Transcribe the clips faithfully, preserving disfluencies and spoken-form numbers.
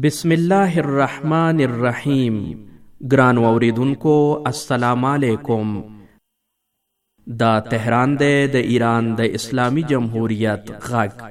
بسم الله الرحمن الرحیم. ګران اوریدونکو السلام علیکم. دا تهران دی د ایران د اسلامی جمهوریت غږ.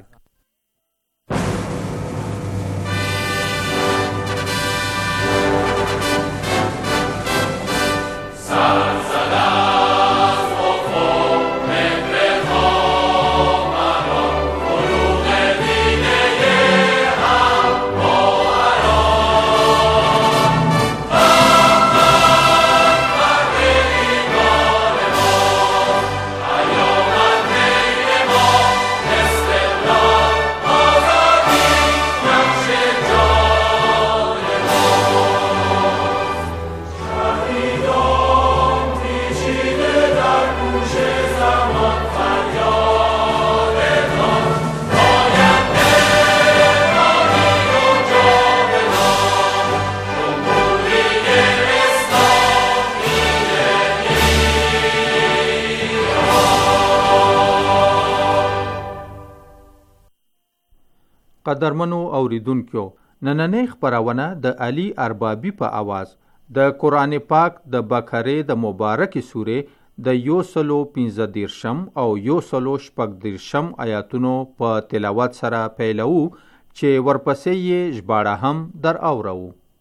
قدرمنو اوریدونکو، نننۍ خپرونه د علي اربابي په आवाज د قرآن پاک د بقره د مبارکې سورې د یو سلو پنځه دیرشم او یو سلو شپږ دیرشم آیاتونو په تلاوت سره پیلو چې ورپسې یې ژباړه هم در اورو.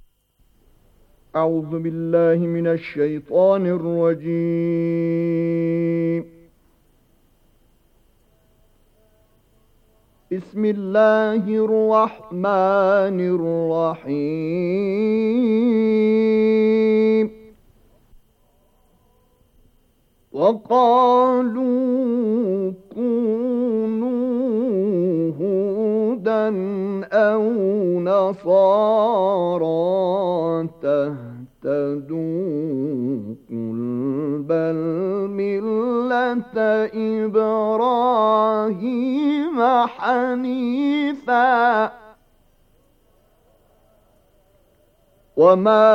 اعوذ بالله من الشیطان الرجیم. بسم الله الرحمن الرحيم. وقالوا كونوا هودا أو نصارى تهتدوا قل بل ملة إبراهيم حنيفا وما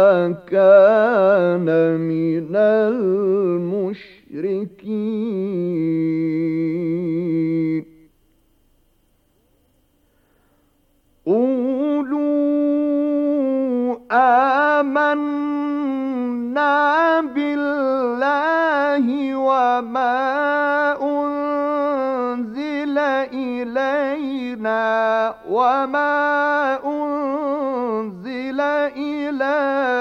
كان من المشركين. قولوا آمنا بالله وما أنزل إلينا وما أنزل إلى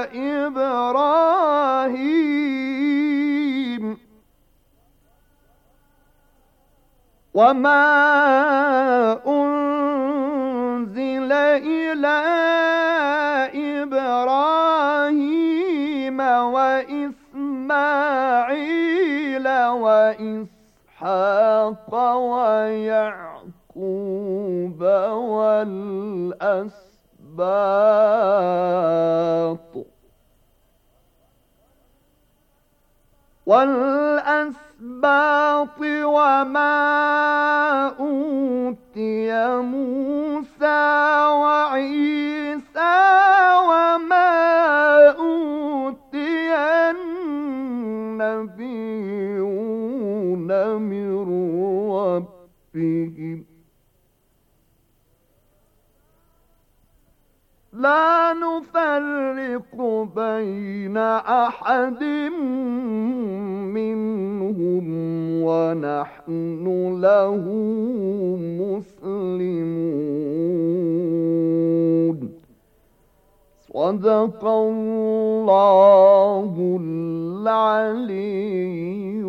إبراهيم وما أنزل إلى إبراهيم وإسماعيل وإسحاق ويعقوب والأسباط والأسباط وما أوتي موسى وعيسى وما أوتي النبيون من ربهم لا نفرق بين أحد منهم ونحن له مسلمون. صدق الله العلي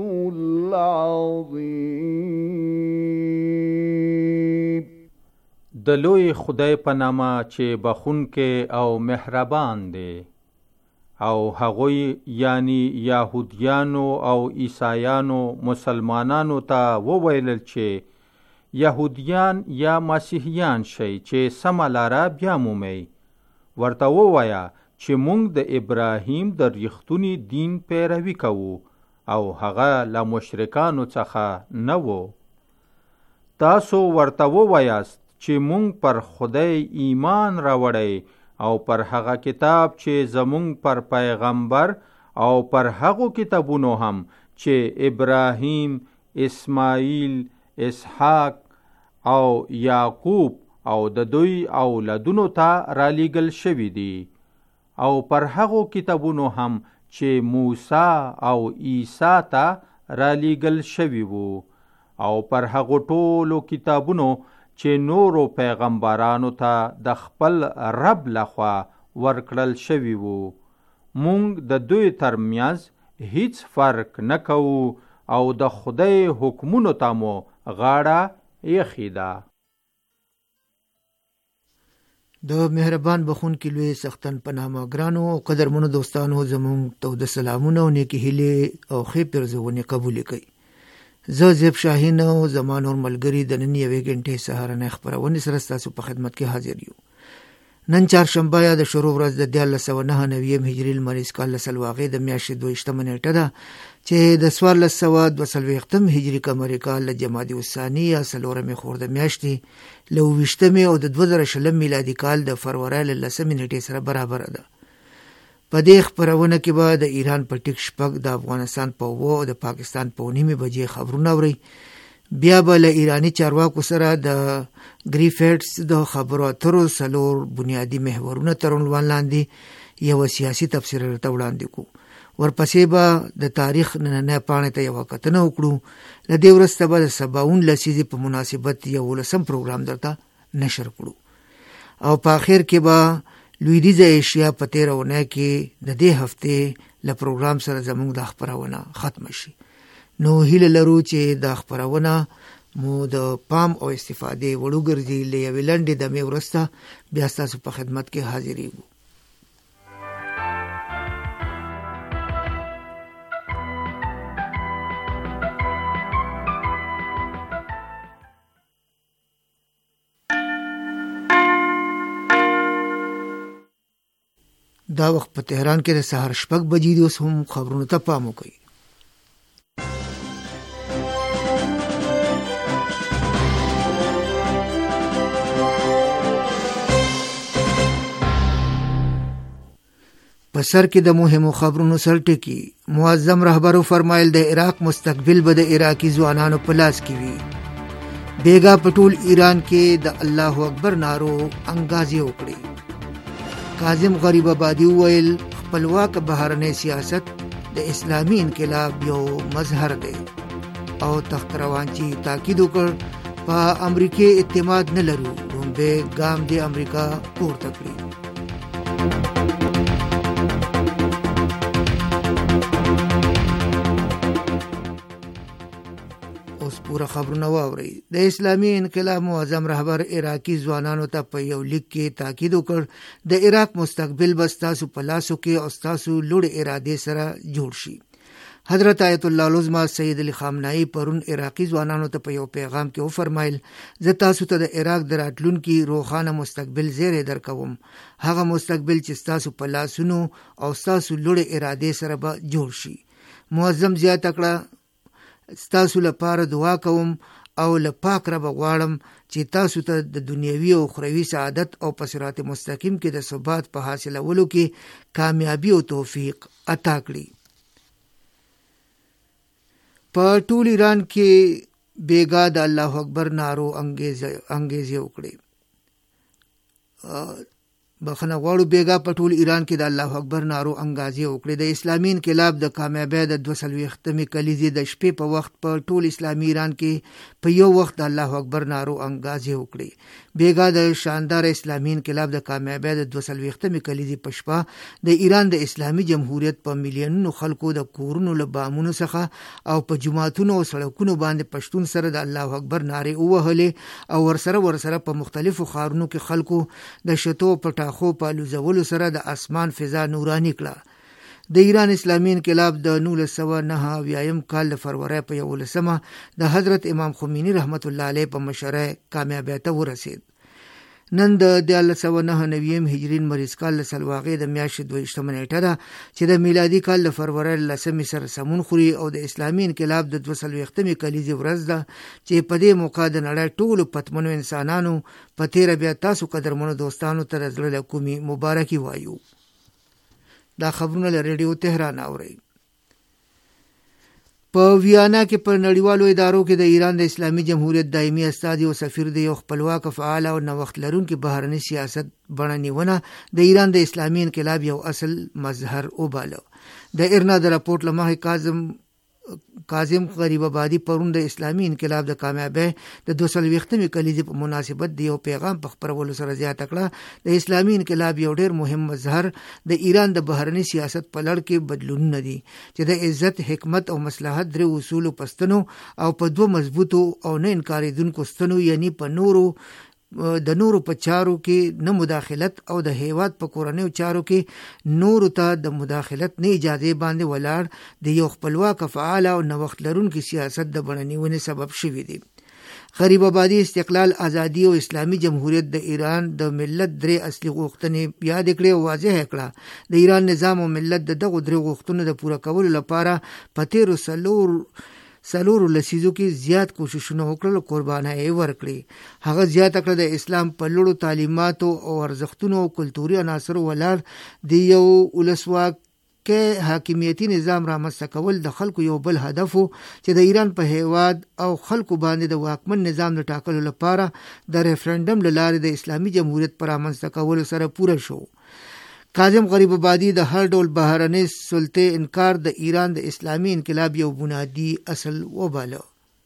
العظيم. د لوی خدای په نامه چې بخونکې او مهربان دی. او هغوی یعنی یهودیانو او عیسایانو مسلمانانو ته وویلل چې یهودیان یا مسیحیان شئ چې سمه لاره بیا مومئ. ورته ووایه چې موږ د ابراهیم د ریښتوني دین پیروي کوو او هغه له مشرکانو څخه نه و. تاسو ورته ووایاست چې مونږ پر خدای ایمان راوړی او پر هغه کتاب چې زمونږ پر پیغمبر او پر هغو کتابونو هم چې ابراهیم، اسماعیل، اسحاق او یعقوب او د دوی اولادونو ته رالیږل شوي دي او پر هغو کتابونو هم چې موسی او عیسی ته رالیږل شوي وو او پر هغو ټولو کتابونو چې نورو پیغمبرانو ته د خپل رب لخوا ورکړل شوي وو. مونږ د دوی ترمنځ هیڅ فرق نه کوو او د خدای حکمونو ته مو غاړه ایښې ده. د مهربان بخونکي لوی سختن په نامه ګرانو او قدرمنو دوستانو زموږ ته د سلامونه او نیکې هیلې او ښې پرځونې قبول کړئ. زه زیب شاهین او زما نور ملګري د نن یوې غنټې سهارنۍ خپرونې سره ستاسو په خدمت کې حاضر یو. نن چهارشنبه یا د شروع ورځ د دیارلس سوه نهه نویم هجري لمریز کال له سلواغې د میاشتې دویشتمه نیټه ده چې د څوارلس سوه دوه څلوېښتم هجري قمري کال له جمادي الثاني یا څلورمې خور د میاشتې له اوویشتمې او د دوه زره شلم میلادي کال د فروری له لسمې نیټې سره برابره ده. په دې خپرونه کې به د ایران په ټیک شپږ، د افغانستان په اووه او د پاکستان په نیمې بجې خبرونه اورئ. بیا به له ایرانی چارواکو سره د ګریفټس د خبرو اترو څلور بنیادي محورونه تر عنوان لاندې یوه سیاسي تفسیر ورته وړاندې کوو. ورپسې به د تاریخ نننۍ پاڼې ته یوه کتنه وکړو. له دې وروسته به د سباوون لسیزې په مناسبت یولسم پروګرام درته نشر کړو او په آخر کې به لویدیځه ایشیا په تېره اونۍ کې د دې هفتې له پروګرام سره زموږ دا خپرونه ختمه شي. نو هیله لرو چې دا خپرونه مو د پام او استفادې وړ وګرځي. له یوې لنډې دمې وروسته بیا ستاسو په خدمت کې حاضرېږو. دا وخت په تهران کې د سهار شپږ بجې دي. اوس هم خبرونو ته پام وکړئ. په سر کې د مهمو خبرونو سر ټکی. معظم رهبرو فرمایل د عراق مستقبل به د عراقي ځوانانو په لاس کې وي. بیګا په ټول ایران کې د الله اکبر نارو انګازې وکړي. کاظم غریب آبادي وویل خپلواک بهرنی سیاست د اسلامي انقلاب یو مظهر دی او تخت روانچی تاکید وکړ په امریکای اعتماد نه لرو، لومبه ګام د امریکا پورته کړی. پورا خبرونه واورئ. د اسلامي انقلاب معظم رهبر عراقي ځوانانو ته په یو لیک کې تاکید وکړ د عراق مستقبل به ستاسو په لاسو کې او ستاسو لوړ ارادې سره جوړ شي. حضرت آیت الله العظمى سید علی خامنه‌ای پرون عراقي ځوانانو ته په یو پیغام کې وفرمایل زه تاسو ته د عراق د راتلونکي روښانه مستقبل زیری درکوم، هغه مستقبل چې ستاسو په لاسونو او ستاسو لوړ ارادې سره به جوړ شي. معظم زیاته کړه ستاسو لپاره دعا کوم او له پاک رب غواړم چې تاسو ته د دنیوي او اخروی سعادت او په صراط مستقیم کې د ثبات په حاصلولو کې کامیابی او توفیق عطا کړي. په ټول ایران کې بیګا د الله اکبر نارو انګیزې وکړي. بخنه غواړو بیګا په ټول ایران کې د الله اکبر نارو انګازې وکړي. د اسلامي انقلاب د کامیابی د دوه څلوېښتمې کلیزې د شپې په وخت په ټول اسلامي ایران کې په یو وخت د الله اکبر نارو انګازې وکړي. بیګا د شاندار اسلامي انقلاب د کامیابی د دوه څلوېښتمې کلیزې په شپه د ایران د اسلامي جمهوریت په میلیونونو خلکو د کورونو له بامونو څخه او په جماعتونو او سړکونو باندې پښتون سره د الله اکبر نارې ووهلې او ورسره ورسره په مختلفو ښارونو کې خلکو د شتو پټا خو په لوزولو سره د اسمان فضا نورانی کړه. د ایران اسلامي انقلاب د نولس سوه نهه اویایم کال د فروری په یولسمه د حضرت امام خمینی رحمت الله علیه په مشرۍ کامیابی ته ورسید. نن د دیارلس سوه نهه نویم هجري لمریز کال د سلواغې د میاشتې دویشتمه نیټه ده چې د میلادي کال د فروری لسمې سره سمون خوري او د اسلامي انقلاب د دوه څلوېښتمې کلیزې ورځ ده چې په دې موقع د نړۍ ټولو پتمنو انسانانو په تیره بیا تاسو قدرمنو دوستانو ته د زړه له کومې مبارکي وایو. دا خبرونه له ریډیو تهران اورئ. په ویانا کې په نړیوالو ادارو کې د ایران د اسلامي جمهوریت دایمي استازي او سفیر د یو خپلواک فعال او نوښت لرونکي بهرني سیاست بڼه نیونه د ایران د اسلامي انقلاب یو اصل مظهر وباله. د ایرنا د راپورټ له مخې کاظم کاظم غریب آبادي پرون د اسلامي انقلاب د کامیابی د دوه څلوېښتمې کلیزې په مناسبت د یو پیغام په خپرولو سره زیاته کړه د اسلامي انقلاب یو ډېر مهم مظهر د ایران د بهرني سیاست په لړ کې بدلونونه دي چې د عزت، حکمت او مصلحت درې اصولو پستنو او په دوه مضبوطو او نه انکارېدونکو ستنو یعنی په نورو د نورو په چارو کې نه مداخلت او د هیواد په کورنیو چارو کې نورو ته د مداخلت نه اجازه باندې ولاړ د یو خپلواک فعال او نوښت لرونکي سیاست د بڼنیونې سبب شوي دي. غریب آبادي استقلال، ازادي او اسلامي جمهوریت د ایران د ملت درې اصلي غوښتنې یاد کړې او واضح کړه. د ایران نظام او ملت د دغو درې غوښتنو د پوره کولو لپاره په تیرو څلور څلورو لسیزو کې زیات کوششونه وکړل او قربانۍ یې ورکړې. هغه زیاته کړه د اسلام په لوړو تعلیماتو او ارزښتونو او کلتوري عناصرو ولاړ د یو ولسواکه حاکمیتي نظام رامنځته کول د خلکو یو بل هدف و چې د ایران په هیواد او خلکو باندې د واکمن نظام د ټاکلو لپاره د ریفرنډم له لارې د اسلامي جمهوریت پر رامنځته کولو سره پوره شو. کاظم غریب آبادي د هر ډول بهرنۍ سلطې انکار د ایران د اسلامي انقلاب یو بنیادی اصل وباله.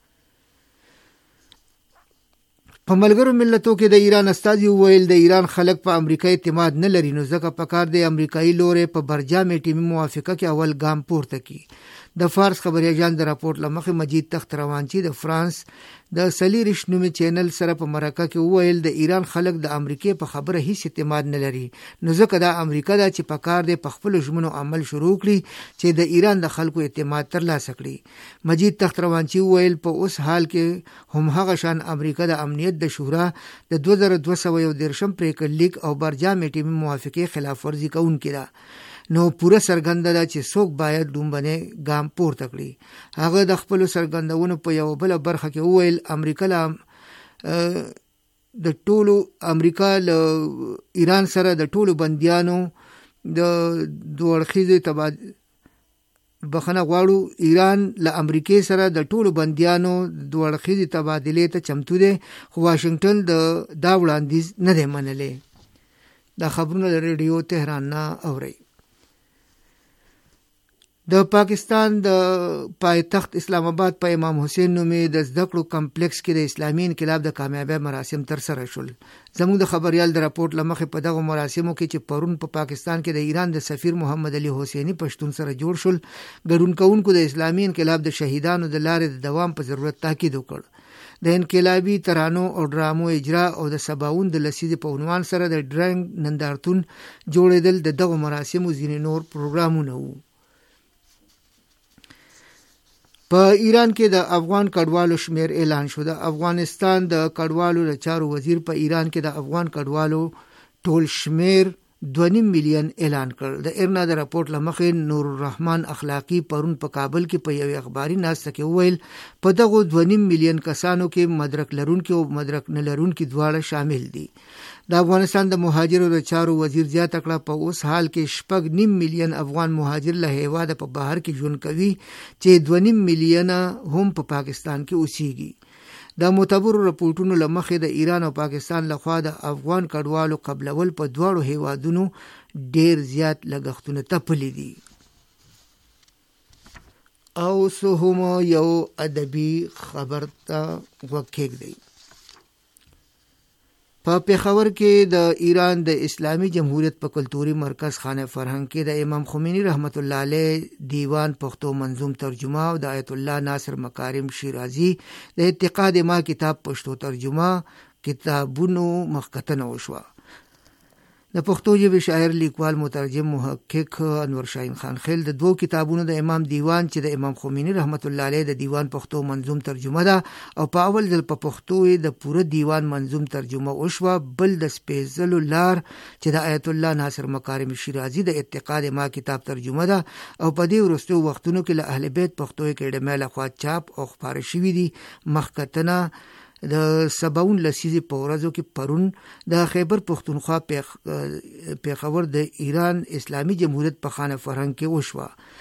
په ملګرو ملتونو کې د ایران استازي وویل د ایران خلک په امریکا اعتماد نه لري، نو ځکه پکار د امریکایي لوري په برجامې ټیمي موافقه کې اول ګام پورته کړي. د فارس خبري اژانس د راپورټ لمخې مجید تخت روانچی د فرانس د سلیریش نومي چینل سره په مرکه کې وویل د ایران خلک د امریکای په خبره هیڅ اعتماد نه لري، نو ځکه د امریکا دا چې پکار دی په خپل ژمنو عمل شروع کړي چې د ایران د خلکو اعتماد ترلاسه کړي. مجید تخت روانچی وویل په اوس حال کې هم هغه شان امریکا د امنیت د شورا د دوه زره دوه سوه یو دېرشم پریکړه لیک او برجامې ټیمي موافقې خلاف ورزي کوونکې ده، نو پوره سرګنده ده چې څوک باید لومبنې ګام پورته کړي. هغه د خپل سرګندونو په یو بل برخه کې وویل امریکا له د ټولو امریکا له ایران سره د ټولو بندیانو د دوه اړخیزې تبادله بخنه غواړو ایران له امریکای سره د ټولو بندیانو د دوه اړخیزې تبادلې ته چمتو دی، خو واشنگټن د دا وړاندیز نه دی منلی. دا خبرونه د ریډیو تهران نه اورئ. د پاکستان د پایتخت اسلام آباد په امام حسین نومي د زده کړو کمپلیکس کې د اسلامي انقلاب د کامیابی مراسم تر سره شول. زموږ د خبريال د راپورټ لمخې په دغه مراسمو کې چې پرون په پا پاکستان کې د ایران د سفیر محمد علي حسیني پښتون سره جوړ شول، ګډون کوونکو د اسلامي انقلاب د شهیدانو د لارې د دوام په ضرورت تاکید وکړ. د انقلابي ترانو او ډرامو اجرا او د سباون د لسیزې په عنوان سره د ډرنګ نندارتون جوړېدل د دغه مراسمو ځینې نور پروګرامونه وو. په ایران کې د افغان کډوالو شمیر اعلان شو. د افغانستان د کډوالو د چارو وزیر په ایران کې د افغان کډوالو ټول شمیر دوه نیم میلیون اعلان کړ. د ایرنا د راپورټ لمخې نور الرحمن اخلاقی پرون په کابل کې په یو اخباري ناسته کې وویل په دغه دوه نیم میلیون کسانو کې مدرک لرونکي او مدرک نه لرونکي دواړه شامل دي. د افغانستان د مهاجرو د چارو وزیر زیاته کړه په اوس حال کې شپږ نیم میلیون افغان مهاجر له هیواده په بهر کې ژوند کوي چې دوه نیم میلیونه هم په پا پاکستان کې اوسېږي. د معتبرو رپورټونو له مخې د ایران او پاکستان لخوا د افغان کډوالو قبلول په دواړو هیوادونو ډیر زیات لګښتونه تپلي دي. او سو هم یو ادبي خبر ته وکېږدي. په پېښور کې د ایران د اسلامي جمهوریت په کلتوري مرکز خانه فرهنګ کې د امام خمینی رحمت الله علیه دیوان پښتو منظوم ترجمه او د آیت الله ناصر مکارم شیرازی د اعتقاد ما کتاب پښتو ترجمه کتابونو مخکتنه وشوه. د پښتو ژبې شاعر، لیکوال، مترجم، محقق انور شاهین خان خیل د دوو کتابونو د امام دیوان چې د امام خمینی رحمت الله علیه د دیوان پښتو منظوم ترجمه ده او په اول ځل په پښتو د پوره دیوان منظوم ترجمه وشوه، بل د سپېڅلو لار چې د آیت الله ناصر مکارم شیرازی د اعتقاد ما کتاب ترجمه ده او په دې وروستیو وختونو کې له اهل بیت پښتو اکیډمۍ لخوا چاپ او خپاره شوي دي. مخکتنه د سباون لسیزې په ورځو کې پرون د خیبر پښتونخوا پیښور د ایران اسلامي جمهوریت په خانه فرهنګ کې وشوه.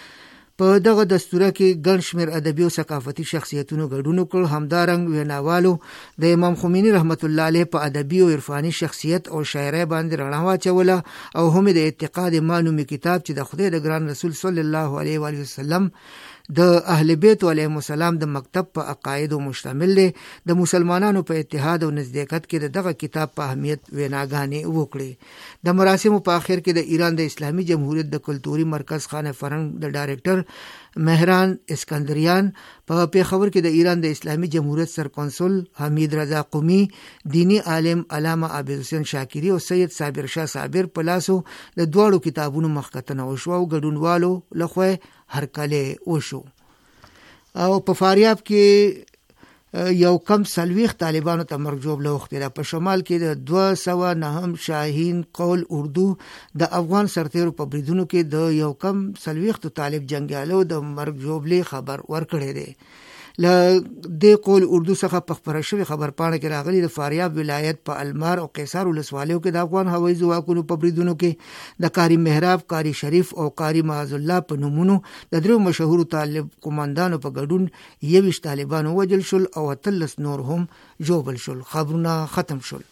په دغه دستوره کې ګڼ شمېر ادبي او ثقافتي شخصیتونو ګډون وکړ. همدارنګ ویناوالو د امام خمیني رحمت الله علیه په ادبي او عرفاني شخصیت او شاعرۍ باندې رڼا واچوله او هم د اعتقاد مانومي کتاب چې د خدای د ګران رسول صلی الله علیه و وسلم د اهل بیت علیهم السلام د مکتب په عقایدو مشتمل دی. د مسلمانانو په اتحاد او نزدېکت کې د دغه کتاب په اهمیت ویناګانې وکړي. د مراسمو په آخر کې د ایران د اسلامي جمهوریت د کلتوري مرکز خانه فرهنګ د ډایرکټر مهران اسکندریان په پیښور کې د ایران د اسلامي جمهوریت سرکونسل حمید رضا قومي، دینی عالم علامه عابد حسین شاکری او سید صابر شاه صابر په لاسو د دواړو کتابونو مخکتنه وشو او ګډونوالو لخوا هرکله وشو. او په فاریاب کې یو کم سلويخ طالبانو ته مرګ جوړ لوخته. په شمال کې د دوه سوه نهم شاهین قول اردو د افغان سرتیرو په بریدونو کې د یو کم سلويخ طالب جنگیالو د مرګ جوړ خبر ورکړی دی. له د قول اردو څخه په خبره شوی خبر پاڼه کې راغلی د فاریاب ولایت په المار او قیصر ولسوالیو کې د افغان هوایي ځواکونو په بریدونو کې د قاری محراب، قاری شریف او قاری معاذ الله په نومونو د درو مشهور طالب قوماندانو په ګډون یویش طالبانو وجل شول او اتلس نور هم جوبل شول. خبرونه ختم شول.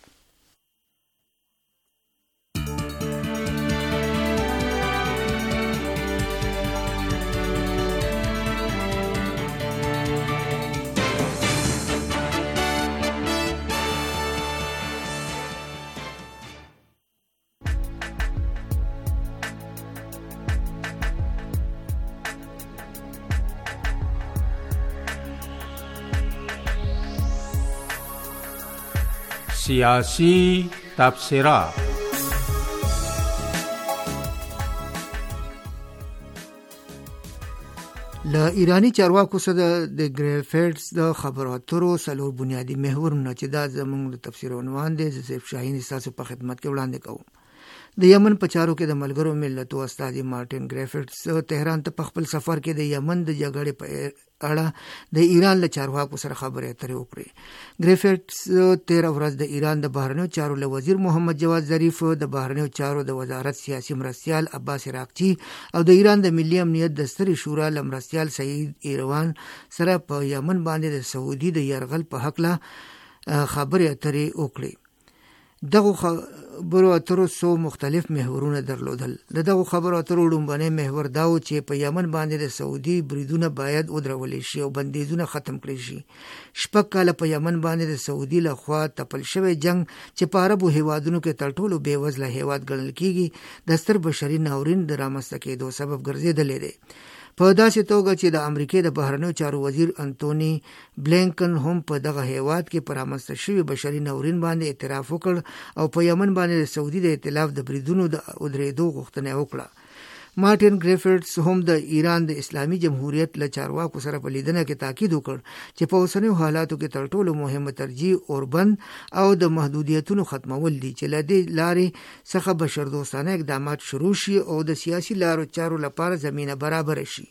سیاسی تبصره. له ایرانی چارواکو سره د ګریفټس د خبرو اترو څلور بنیادی محورونه چې دا زموږ د تفسیر عنوان دی، زه شاهین تاسو په خدمت کې وړاندې کوم. د یمن په چارو کې د ملګرو ملتونو استاد مارټین ګریفټس تهران ته په خپل سفر کې د یمن د جګړې په اړه د ایران له چارواکو سره خبرې اترې وکړې. ګریفټس تیره ورځ د ایران د بهرنیو چارو له وزیر محمد جواد ظریف، د بهرنیو چارو د وزارت سیاسي مرستیال عباس عراقچي او د ایران د ملي امنیت د سترې شورا له مرستیال سعید ایروان سره په یمن باندې د سعودي د یرغل په حق له خبرې اترې وکړې. دغه خبرو اترو څو مختلف محورونه درلودل. د دغه خبرو اترو لومبنی محور دا و چې په یمن باندې د سعودي بریدونه باید ودرول شي او بندیزونه ختم کړي شي. شپږ کاله په یمن باندې د سعودي لخوا تپل شوی جنگ چې په عربو هیوادونو کې تر ټولو بې وزله هیواد ګڼل کیږي د ستر بشري ناورین د رامنځته کېدو سبب ګرځېدلی دی. په داسې توګه چې د امریکای د بهرنیو چارو وزیر انټونی بلینکن هم په دغه هیواد کې پر رامنځته شوي بشري ناورین باندې اعتراف وکړ او په یمن باندې د سعودي د ائتلاف د بریدونو د ودرېدو غوښتنه وکړه. مارټین ګریفټس هم د ایران د اسلامي جمهوریت له چارواکو سره په لیدنه کې تاکید وکړ چې په اوسنیو حالاتو کې تر ټولو مهمه ترجیح اوربند او د محدودیتونو ختمول دي چې له دې لارې څخه بشردوستانه اقدامات شروع شي او د سیاسي لارو چارو لپاره زمینه برابر شي.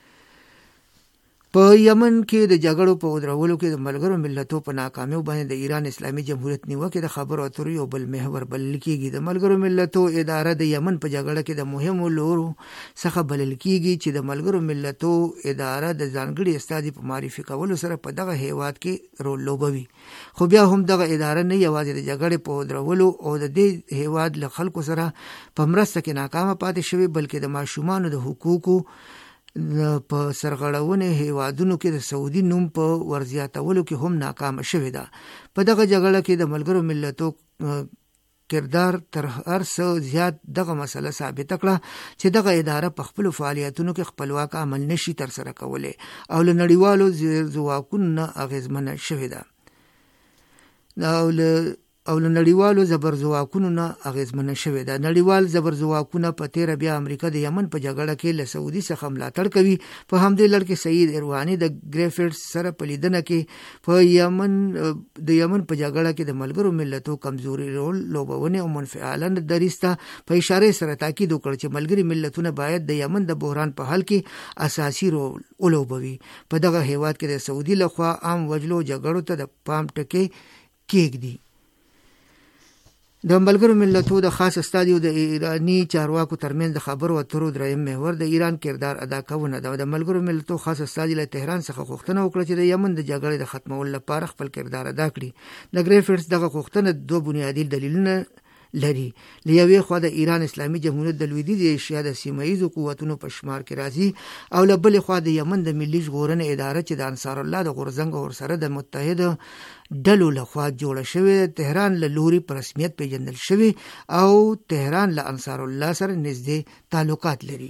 په یمن کې د جګړو په ودرولو کې د ملګرو ملتونو په ناکامیو باندې د ایران اسلامي جمهوریت نیوکه د خبرو اترو یو بل محور بلل کېږي. د ملګرو ملتونو اداره د یمن په جګړه کې د مهمو لورو څخه بلل کېږي چې د ملګرو ملتونو اداره د ځانګړي استازي په معرفي کولو سره په دغه هیواد کې رول لوبوي. خو بیا هم دغه اداره نه یوازې د جګړې په ودرولو او د دې هیواد له خلکو سره په مرسته کې ناکامه پاتې شوی، بلکې د ماشومانو د حقوقو په سرغړونې هیوادونو کې د سعودي نوم په ورزیاتولو کې هم ناکامه شوې ده. په دغه جګړه کې د ملګرو ملتونو کردار تر هر څه زیات دغه مسله ثابت کړه چې دغه اداره په خپل فعالیتونو کې خپلواک عمل نشي تر سره کولای او له نړیوالو ځواکونو نه اغیزمنه شوې ده او له او له نړیوالو زبرځواکونو نه اغیزمنه شوې ده. نړیوال زبرځواکونه په تیره بیا امریکا د یمن په جګړه کې له سعودي څخه ملاتړ کوي. په همدې لړ کې سعید ایروانی د ګریفټس سره په لیدنه کې په یمن د یمن په جګړه کې د ملګرو ملتونو کمزوري رول لوبونه او منفعلانه دریسته په اشاره سره تاکید وکړ چې ملګري ملتونه باید د یمن د بحران په حل کې اساسي رول ولوبوي. په دغه هیواد کې د سعودي لخوا عام وجلو جګړو ته د پام ټکی کېږدي. د ملګرو ملتونو د خاص استازي او د ایرانی چارواکو ترمنځ د خبرو اترو دریم محور د ایران کردار ادا کول ده. د ملګرو ملتونو خاص استازي له تهران څخه غوښتنه وکړه چې د یمن د جګړې د ختمولو لپاره خپل کردار ادا کړي. د ګریفټس دغه غوښتنه دوه بنیادی دلیلونه لري. لېوې خوا د ایران اسلامي جمهوریت د لویدیځ ایشیا د سیمایي قوتونو په شمار کې راځي او له بلې خوا د یمن د ملي ژغورنې اداره چې د انصار الله د غورځنګ ورسره د متحده ډلو لخوا جوړه شوې تهران له لوري په رسمیت پیژندل شوی او تهران له انصار الله سره نږدې تعلقات لري.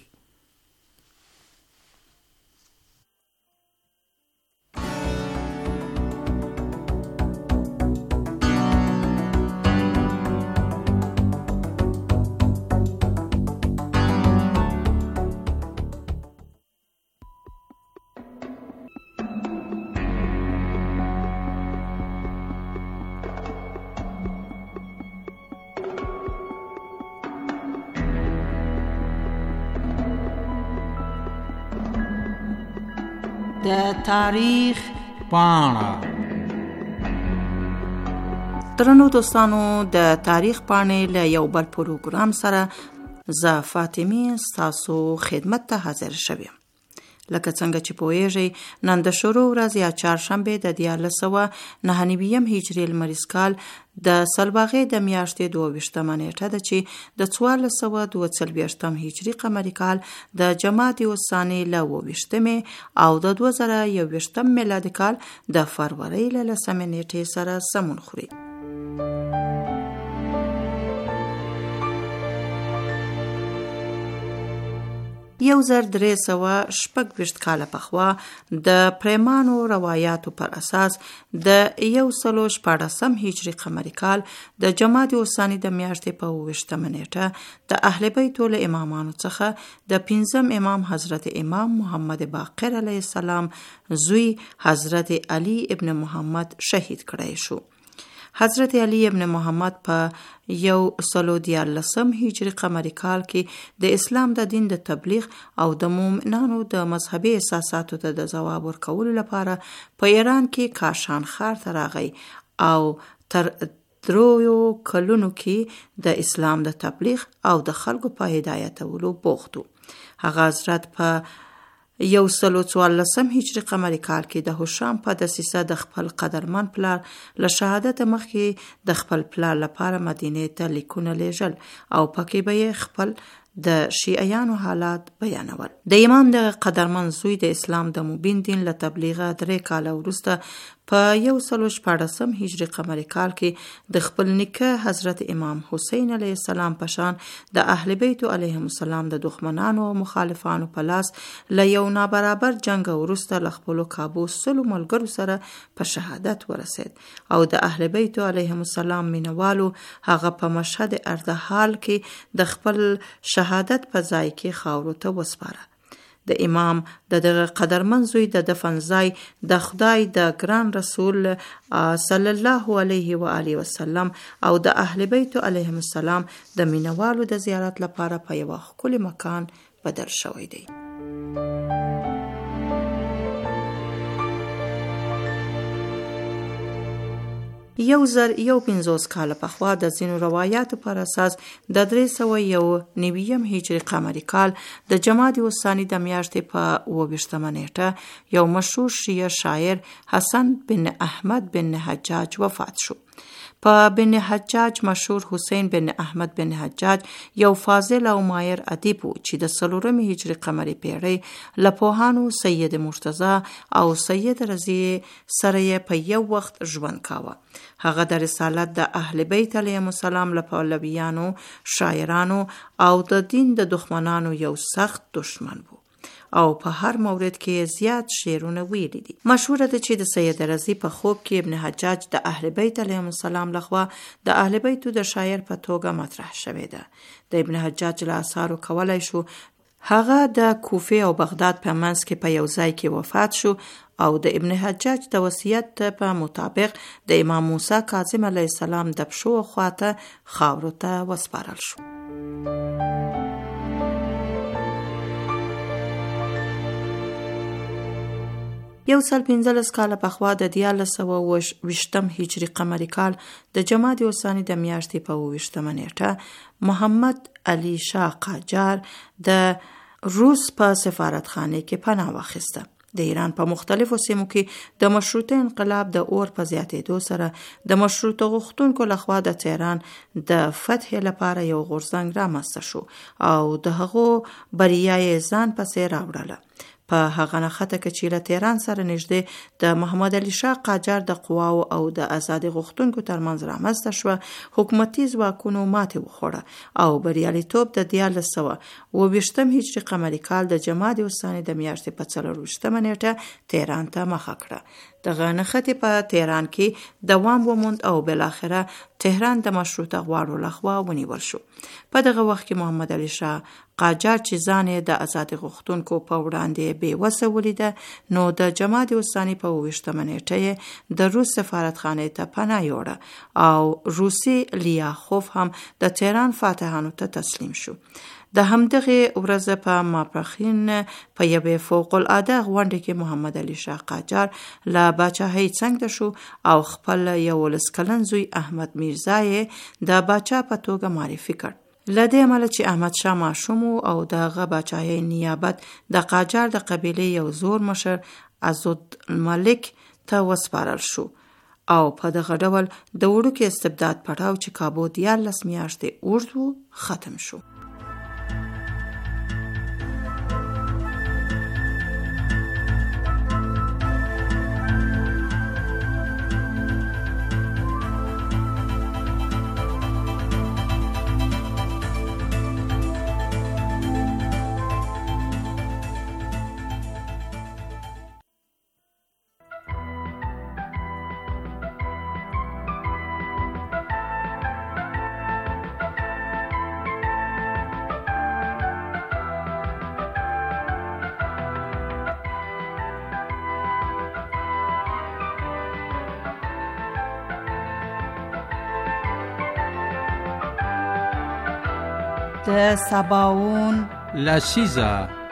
د تاریخ پاڼه. درنو دوستانو، د تاریخ پاڼې له یو بل پروګرام سره زه فاطمه ستاسو خدمت ته حاضر شوم. لکه څنګه چې پوهیږئ، نن د شروع ورځ یا چهارشنبه د دیارلس سوه نهه نوي هجري لمریز کال د سلواغې د میاشتې دوه ویشتمه نیټه ده چې د څوارلس سوه دوه څلوېښتم هجري قمري کال د جمادی الثاني له اوه ویشتمې او د دوه زره یو ویشتم میلادي کال د فروری له لسمې نیټې سره سمون خوري. یو زر درې سوه شپږ ویشت کاله پخوا د پریمانو روایاتو پر اساس د یو سلو شپاړسم هجري قمري کال د جمادی الثاني د میاشتې په اوه ویشتمه نیټه د اهل بیتو له امامانو څخه د پنځم امام حضرت امام محمد باقر علیه السلام زوی حضرت علی ابن محمد شهید کړی شو. حضرت علی ابن محمد په یو سلو دیارلسم هجري قمري کال کې د اسلام د دین د تبلیغ او د مؤمنانو د مذهبي احساساتو ته د ځواب ورکولو لپاره په ایران کې کاشان ښار ته راغی او تر دریو کلونو کې د اسلام د تبلیغ او د خلکو په هدایتولو بوخت و. هغه حضرت په یو سلو څوارلسم هجري قمري کال کې د هشام په دسیسه د خپل قدرمن پلار له شهادت مخکې د خپل پلار لپاره مدینې ته لیکونه لیږل او پکې به یې خپل د شیعیانو حالات بیانول. د امام د قدرمن زوی د اسلام د مبین دین له تبلیغه درې کاله وروسته په یو سلو شپاړسم هجري قمري کال کې د خپل نیکه حضرت امام حسین علیه السلام په شان د اهل بیتو علیهم السلام د دښمنانو او مخالفانو په لاس له یو نابرابر جنگ وروسته له خپلو کابو سلو ملګرو سره په شهادت ورسید او د اهل بیتو علیهم السلام مینوالو هغه په مشهد اردحال کې د خپل شهادت په ځای کې خاورو ته وسپاره. د امام د دغه قدرمن زوی د دفن ځای د خدای د ګران رسول صلی الله علیه و آله وسلم او د اهل بیت علیهم السلام د مینوالو د زیارت لپاره په یو ښکلی مکان بدل شوی دی. یو زر یو پنځوس کاله پخوا د ځینو روایاتو پر اساس د درې سوه یو نویم هجري قمري کال د جمادی الثاني د میاشتې په اوه ویشتمه نیټه یو مشهور شیعه شاعر حسن بن احمد بن حجاج وفات شو. په بن حجاج مشهور حسین بن احمد بن حجاج یو فاضل او ماهر ادیب چې د څلورمې هجري قمري پیړۍ له پوهانو سید مرتضی او سید رضی سره په یو وخت ژوند کاوه. هغه د رسالت د اهل بیت علیهم السلام له پلویانو، شاعرانو او د دین د دښمنانو یو سخت دشمن و او په هر مورد کې زیات شعرونه ویلي دي. مشهوره ده چې د سید رضی په خوب کې ابن حجاج د اهل بیت علیهم السلام لخوا د اهل بیتو د شاعر په توګه مطرح شوی ده. د ابن حجاج له آثارو کولای شو هغه د کوفه او بغداد په منځ کې په یو ځای کې وفات شو او د ابن حجاج د وصیت په مطابق د امام موسی کاظم علیه السلام د پښو خواته خاورو ته وسپارل شو. یو سل پنځلس کاله پخوا د دیارلس سوه ویشتم هجري قمري کال د جمادی الثاني د میاشتې په اووه ویشتمه نیټه محمد علي شاه قاجار د روس په سفارتخانه کې پناه واخیسته. د ایران په مختلفو سیمو کې د مشروطه انقلاب د اور په زیاتېدو سره د مشروطه غوښتونکو لخوا د تهران د فتح لپاره یو غورځنګ رامنځته شو او د هغو بریا یې ځان پسې راوړله. په هغه نښته کې چې له تهران سره نږدې د محمد علي شاه قاجار د قواو او د ازادي غوښتونکو ترمنځ رامنځته شوه، حکومتي ځواکونو ماتې وخوړه او بریالیتوب د دیارلس سوه اووه ویشتم هجري قمري کال د جمادی الثاني د میاشتې په څلور ویشتمه نیټه تهران ته مخه کړه. دغه نښتې په تهران کې دوام وموند او بالاخره تهران د مشروطه غواړو لخوا ونیول شو. په دغه وخت کې محمد علي شاه قاجار چې ځان یې د ازادي غوښتونکو په وړاندې بې وسه ولیده، نو د جمادی الثاني په اووه ویشتمه نیټه یې د روس سفارتخانې ته پناه یوړه او روسي لیاخوف هم د تهران فاتحانو ته تسلیم شو. د همدغې ورځ په ماپښین په یوې فوق العاده غونډه کې محمد علي شاه قاجار له باچاهۍ څنګ ته شو او خپل یولس کلن زوی احمد میرزا یې د باچا په توګه معرفي کړ. له دې امله چې احمد شاه ماشوم او د هغه باچاهۍ نیابت د قاجار د قبیلې یو زور مشر عضدالملک ته وسپارل شو او په دغه ډول د وړوکي استبداد پړاو چې کابو دیارلس میاشتې اوږد و ختم شو. د سباوون لسیزه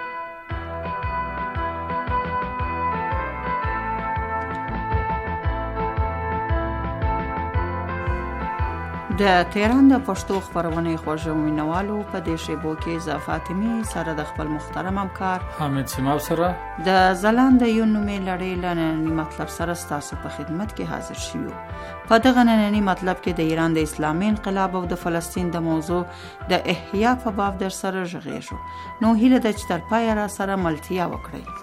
د تهران د پښتو خپرونې خوږو مینوالو په دې شیبو کې ز فاطمی سره د خپل محترم همکار حامد سیماب سره د ځلان د یو نومې لړۍ لننی مطلب سره ستاسو په خدمت کې حاضر شوو. په دغه نننی مطلب کې د ایران د اسلامي انقلاب او د فلسطین د موضوع د احیا په باب در سره ژغېږو. نو هیله ده چې تر پایه را سره ملتیا وکړئ.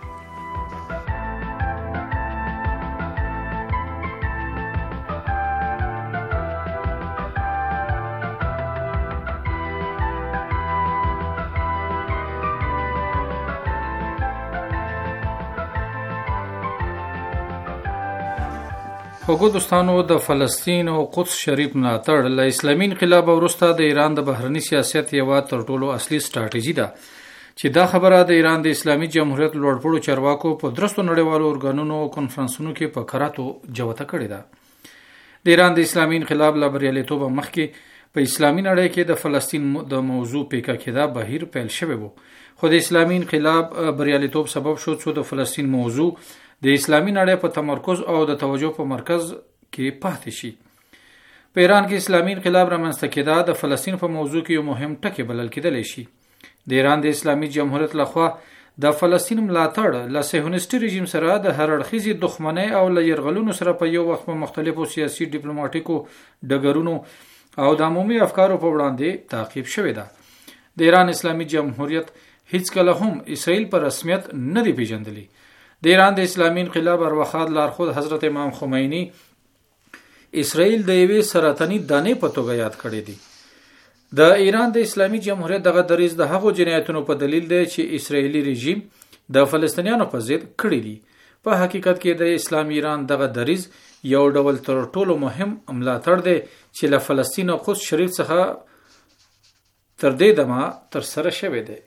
خوږو دوستانو، د فلسطین او قدس شریف ملاتړ له اسلامي انقلاب وروسته د ایران د بهرني سیاست یوه تر ټولو اصلي ستراتیژي ده چې دا خبره د ایران د اسلامي جمهوریت لوړپوړو چارواکو په درستو نړیوالو ارګانونو او کنفرانسونو کې په کراتو جوته کړې ده. د ایران د اسلامي انقلاب له بریالیتوبه مخکې په اسلامي نړۍ کې د فلسطین د موضوع پیکه کېدا بهیر پیل شوی و، خو د اسلامي انقلاب بریالیتوب سبب شو چې د فلسطین موضوع د اسلامي نړۍ په تمرکز او د توجه په مرکز کې پاتې شي. په ایران کې اسلامي انقلاب رامنځته کېدا د فلسطین په موضوع کې یو مهم ټکی بلل کېدلی شي. د ایران د اسلامي جمهوریت لخوا د فلسطین ملاتړ له صهیونیستي رژیم سره د هر اړخیزې دښمنۍ او له یرغلونو سره په یو وخت په مختلفو سیاسي ډیپلوماټیکو ډګرونو او د عمومي افکارو په وړاندې تعقیب شوې ده. د ایران اسلامي جمهوریت هیڅکله هم اسرائیل په رسمیت نه دی پیژندلی. د ایران د اسلامي انقلاب ارواخاد لارښود حضرت امام خمینی اسرائیل د یوې سرطاني دانې په توګه یاد کړی دی. د ایران د اسلامي جمهوریت دغه دریځ د هغو جنایتونو په دلیل دی چې اسرائیلي رژیم د فلسطینیانو په ضد کړی دي. په حقیقت کې د اسلامي ایران دغه دریځ یو ډول تر ټولو مهم ملاتړ دی چې له فلسطین او قدس شریف څخه تر دې دمه تر سره شوی دی.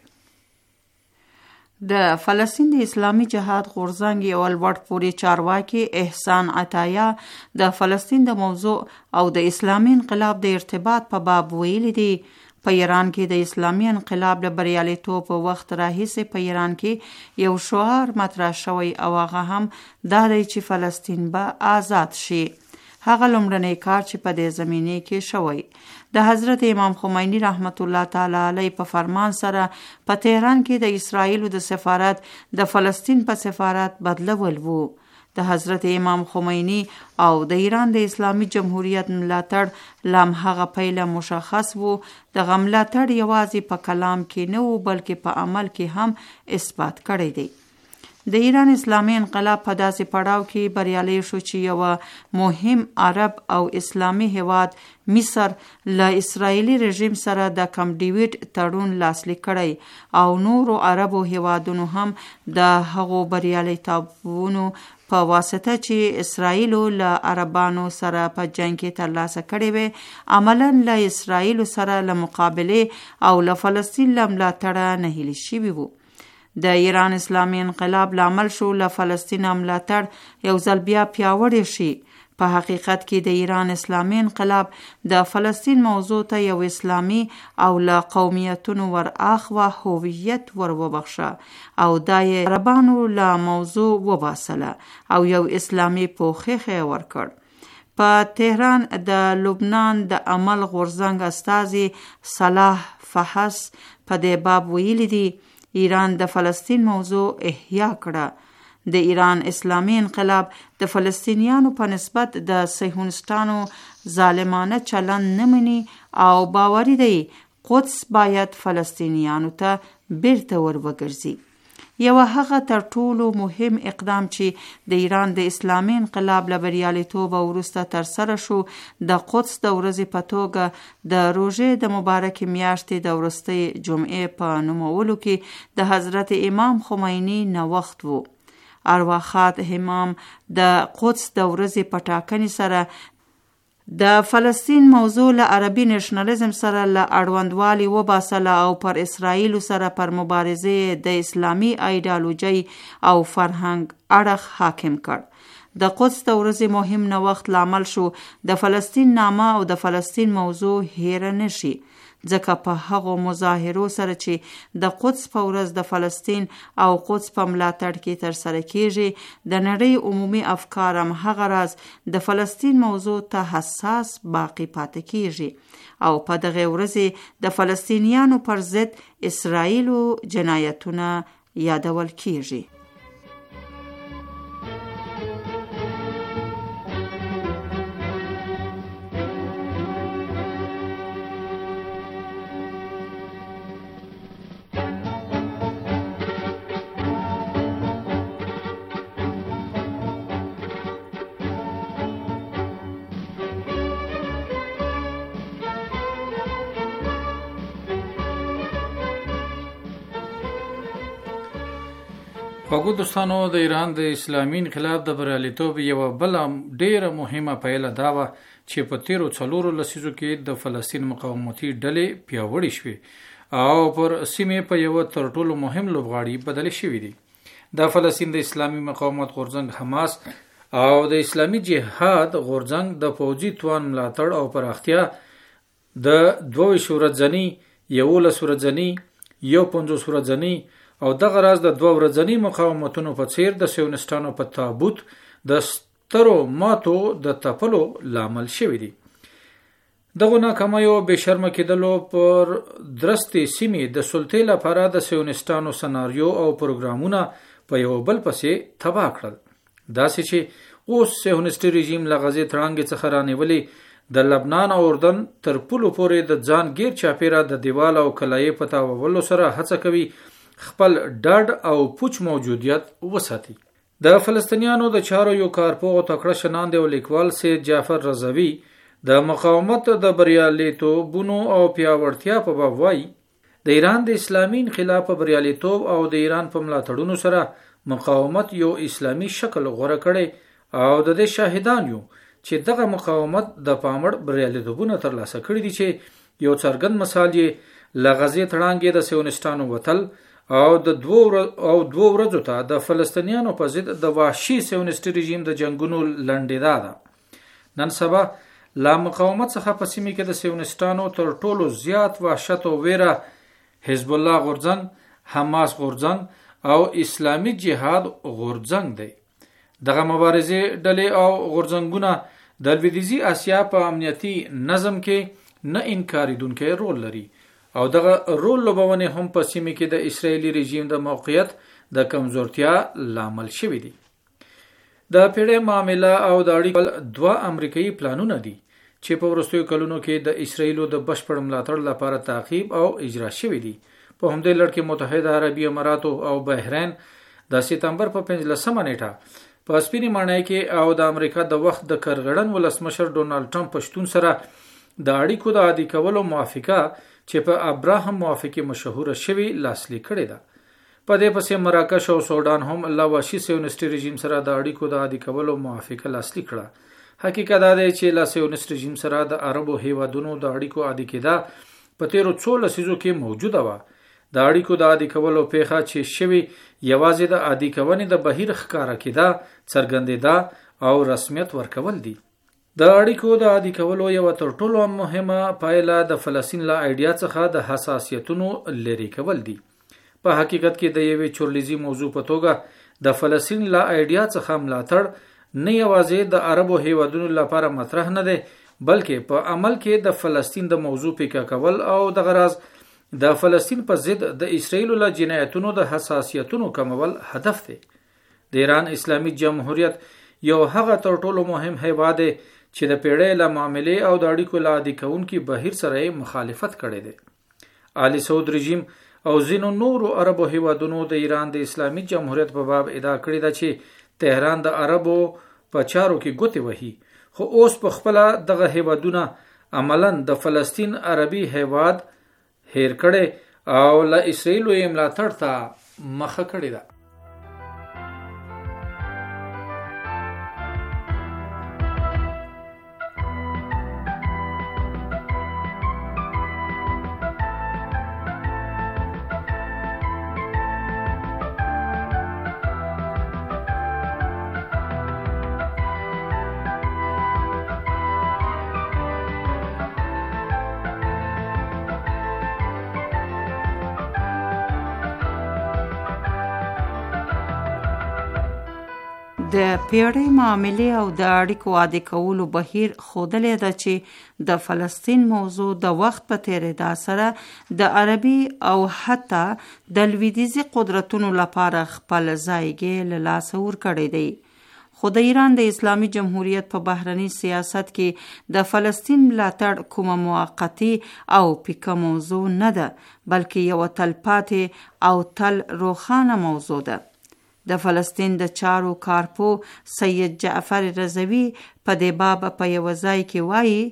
د فلسطین د اسلامي جهاد غورځنګ یو لوړ پوړی چارواکي احسان عطایا د فلسطین د موضوع او د اسلامي انقلاب د ارتباط په باب ویلي دی: په ایران کې د اسلامي انقلاب له بریالیتوب په وخت راهیسې په ایران کې یو شعار مطرح شوی او هغه هم دا دی چې فلسطین به آزاد شي. هغه لومړنی کار چې په دې زمینه کې شوی د حضرت امام خمینی رحمت الله تعالی علیه په فرمان سره په تهران کې د اسرائیل د سفارت د فلسطین په سفارت بدلول وو. د حضرت امام خمینی او د ایران د اسلامی جمهوریت ملاتړ لام هغه پیله مشخص وو. د ملاتړ یوازې په کلام کې نه وو بلکې په عمل کې هم اثبات کړی دی. د ایران اسلامی انقلاب په داسې پړاو کې بریالی شو چې یو مهم عرب او اسلامی هیواد مصر له اسرائیلی رژیم سره د کم ډیویډ تړون لاسلیک کړی او نورو عربو هیوادونو هم د هغو بریالیتوبونو په واسطه چې اسرائیل له عربانو سره په جنگ کې ترلاسه کړي وي عملاً له اسرائیل سره له مقابله او له فلسطین له ملاتړه نه هیلي شوي وو. د ایران اسلامی انقلاب لامل شو له فلسطین ملاتړ یو ځل بیا پیاوړی شي. په حقیقت کې د ایران اسلامی انقلاب د فلسطین موضوع ته یو اسلامی او له قومیتونو ور اخوا هویت ور وبخښه او د عربانو له موضوع وباسله او یو اسلامی پوښښ ورکړ. په تهران د لبنان د عمل غورځنګ استازي صلاح فحص په دې باب ویلي دي ایران د فلسطین موضوع احیا کړه. د ایران اسلامی انقلاب د فلسطینیانو په نسبت د صهیونیستانو ظالمانه چلند نه مني او باوري دی قدس باید فلسطینیانو ته بیرته ور وګرځي. یو هغه تر ټولو مهم اقدام چې د ایران د اسلامی انقلاب له بریالیتوب وروسته ترسره شو د قدس د ورځې په توګه د روژې د مبارکې میاشتې د وروستۍ جمعې په نومولو کې د حضرت امام خمینی نوښت وو. ارواښاد امام د قدس د ورځې په ټاکنې سره د فلسطین موضوع له عربي نشنالیزم سره له اړوندوالي وباسله او پر اسرائیل سره پر مبارزې د اسلامي ایډیالوژي او فرهنګ اړخ حاکم کړ. د قدس د ورځې مهم نوښت لامل شو د فلسطین نامه او د فلسطین موضوع هیر نشي ځکه په هغو مظاهرو سره چې د قدس په ورځ د فلسطین او قدس په ملاتړ کې ترسره کیږي د نړۍ عمومي افکار هم هغه راز د فلسطین موضوع ته حساس باقی پاتې کیږي او په دغه ورځ د فلسطینیانو پر ضد اسرائیلو جنایتونه یادول کیږي. خوږو دوستانو، د ایران د اسلامي انقلاب د بریالیتوب یوه بله ډیره مهمه پیله دا وه چې په تیرو څلورو لسیزو کې د فلسطین مقاومتي ډلې پیاوړې شوې او پر سیمې په یوه تر ټولو مهم لوبغاړي بدلې شوي دي. د فلسطین د اسلامي مقاومت غورځنګ حماس او د اسلامي جهاد غورځنګ د پوځي توان ملاتړ او پراختیا د دوه ورځني یولس ورځني یو پنځوس ورځني او دغه راز د دوه ورځني مقاومتونو په څیر د صهیونیستانو په تابوت د سترو ماتو د تپلو لامل شوی دی. دغه ناکامیو به شرمه کېدلو پر درستې سیمې د سلطې لپاره د صهیونیستانو سناریو او پروګرامونه په یو بل پسې تباه کړل. داسې چې اوس صهیونیستي رژیم له غزې تړانګې څخه رانیولې د لبنان او اردن تر پولو پورې د ځان ګیر چاپیره د دیوال او کلایې په تاوولو سره هڅه کوي خپل ډاډ او پوچ موجودیت وساتي. د فلسطینیانو د چارو یو کارپوه او تکړه شناند او لیکوال سید جعفر رضوی د مقاومت د بریالیتوبونو او پیاوړتیا په باب وایي د ایران د اسلامي انقلاب په بریالیتوب او د ایران په ملاتړونو سره مقاومت یو اسلامي شکل غوره کړي او د دې شاهدان یو چې دغه مقاومت د پامړ بریالیتوبونه ترلاسه کړي دي چې یو څرګند مثال یې له غزې تړانګې د صهیونیستانو وتل او د دوه او دوه ورځو ته د فلسطینیانو په ضد د وحشي صهیونیستي رژیم د جنگونو لنډېدا ده. نن سبا لا مقاومت څخه په سیمه کې د سیونستانو تر ټولو زیات وحشت او ویره حزب الله غورځنګ، حماس غورځنګ او اسلامی جهاد غورځنګ دی. دغه مبارزې ډلې او غورځنګونه د لویدیځي اسیا په امنیتي نظم کې نه انکاریدونکي رول لري او دغه رول لوبونه هم په سیمه کې د اسرایلی رژیم د موقعیت د کمزورتیا لامل شوی دی. د پیړۍ معامله او د اړیکو دوه امریکایي پلانونه دي چې په وروستیو کلونو کې د اسرایلو د بشپړ ملاتړ لپاره تعقیب او اجرا شوی دي. په همدې لړ کې متحده عربي امارات او بحرین د سپتمبر په پنځلسمه نیټه په سپینې ماڼۍ کې او د امریکا د وخت د کرغړن ولسمشر ډونالد ټرمپ په شتون سره د اړیکو د عادي کولو موافقه چې په ابراهام موافقه مشهوره شوی لاسلیک کړې ده. په دې پسې مراکش او سودان هم الله واشي سیونیسټ رژیم سره د اړیکو د عادي کولو موافقه لاسلیک کړه. حقیقت دا دی چې لا سیونیسټ رژیم سره د عربو هیوادونو د اړیکو عادي کېدا په تیرو څو لسیزو کې موجوده و. د اړیکو د عادي کولو پیښه چې شوی یوازې د عادي کونې د بهیر ښکارا کېدا، څرګندېدا او رسمیت ورکول دي. د اړیکو د عادي کولو یو تر ټولو مهمه پایله د فلسطین لا ایډیا څخه د حساسیتونو لري کول دي. په حقیقت کې د یوې چورلیزي موضوع په توګه د فلسطین لا ایډیا څخه ملاتړ نه یوازې د عربو هیوادونو لپاره مطرح نه دی، بلکې په عمل کې د فلسطین د موضوع پیکا کول او د غرض د فلسطین په ضد د اسرائیل له جنایتونو د حساسیتونو کمول هدف دی. د ایران اسلامي جمهوریت یو هغه تر ټولو مهم هیواد دی چې د پیړۍ له معاملې او د اړیکو له عادي کوونکي بهیر سره مخالفت کړی دی. آل سعود رژیم او ځینو نورو عربو هیوادونو د ایران د اسلامي جمهوریت په باب ادعا کړې ده چې تهران د عربو په چارو کې ګوتې وهي، خو اوس په خپل دغه هیوادونه عملاً د فلسطین عربي هیواد هیر کړي او له اسرائیل یې ملاتړ ته مخه کړې ده. د پیړۍ معاملې او د اړیکو عادي کولو بهیر ښودلی ده چې د فلسطین موضوع د وخت په تېرېدا سره د عربي او حتی د لویدیځي قدرتونو لپاره خپل ځایګی له لاسه ورکړی دی. خو د ایران د اسلامي جمهوریت په بهرني سیاست کې د فلسطین ملاتړ کومه موقتي او پیکه موضوع نه ده، بلکې یوه تلپاتې او تل روښانه موضوع ده. د فلسطین د چارو کارپو سید جعفر رضوی په دې باب په یو ځای کې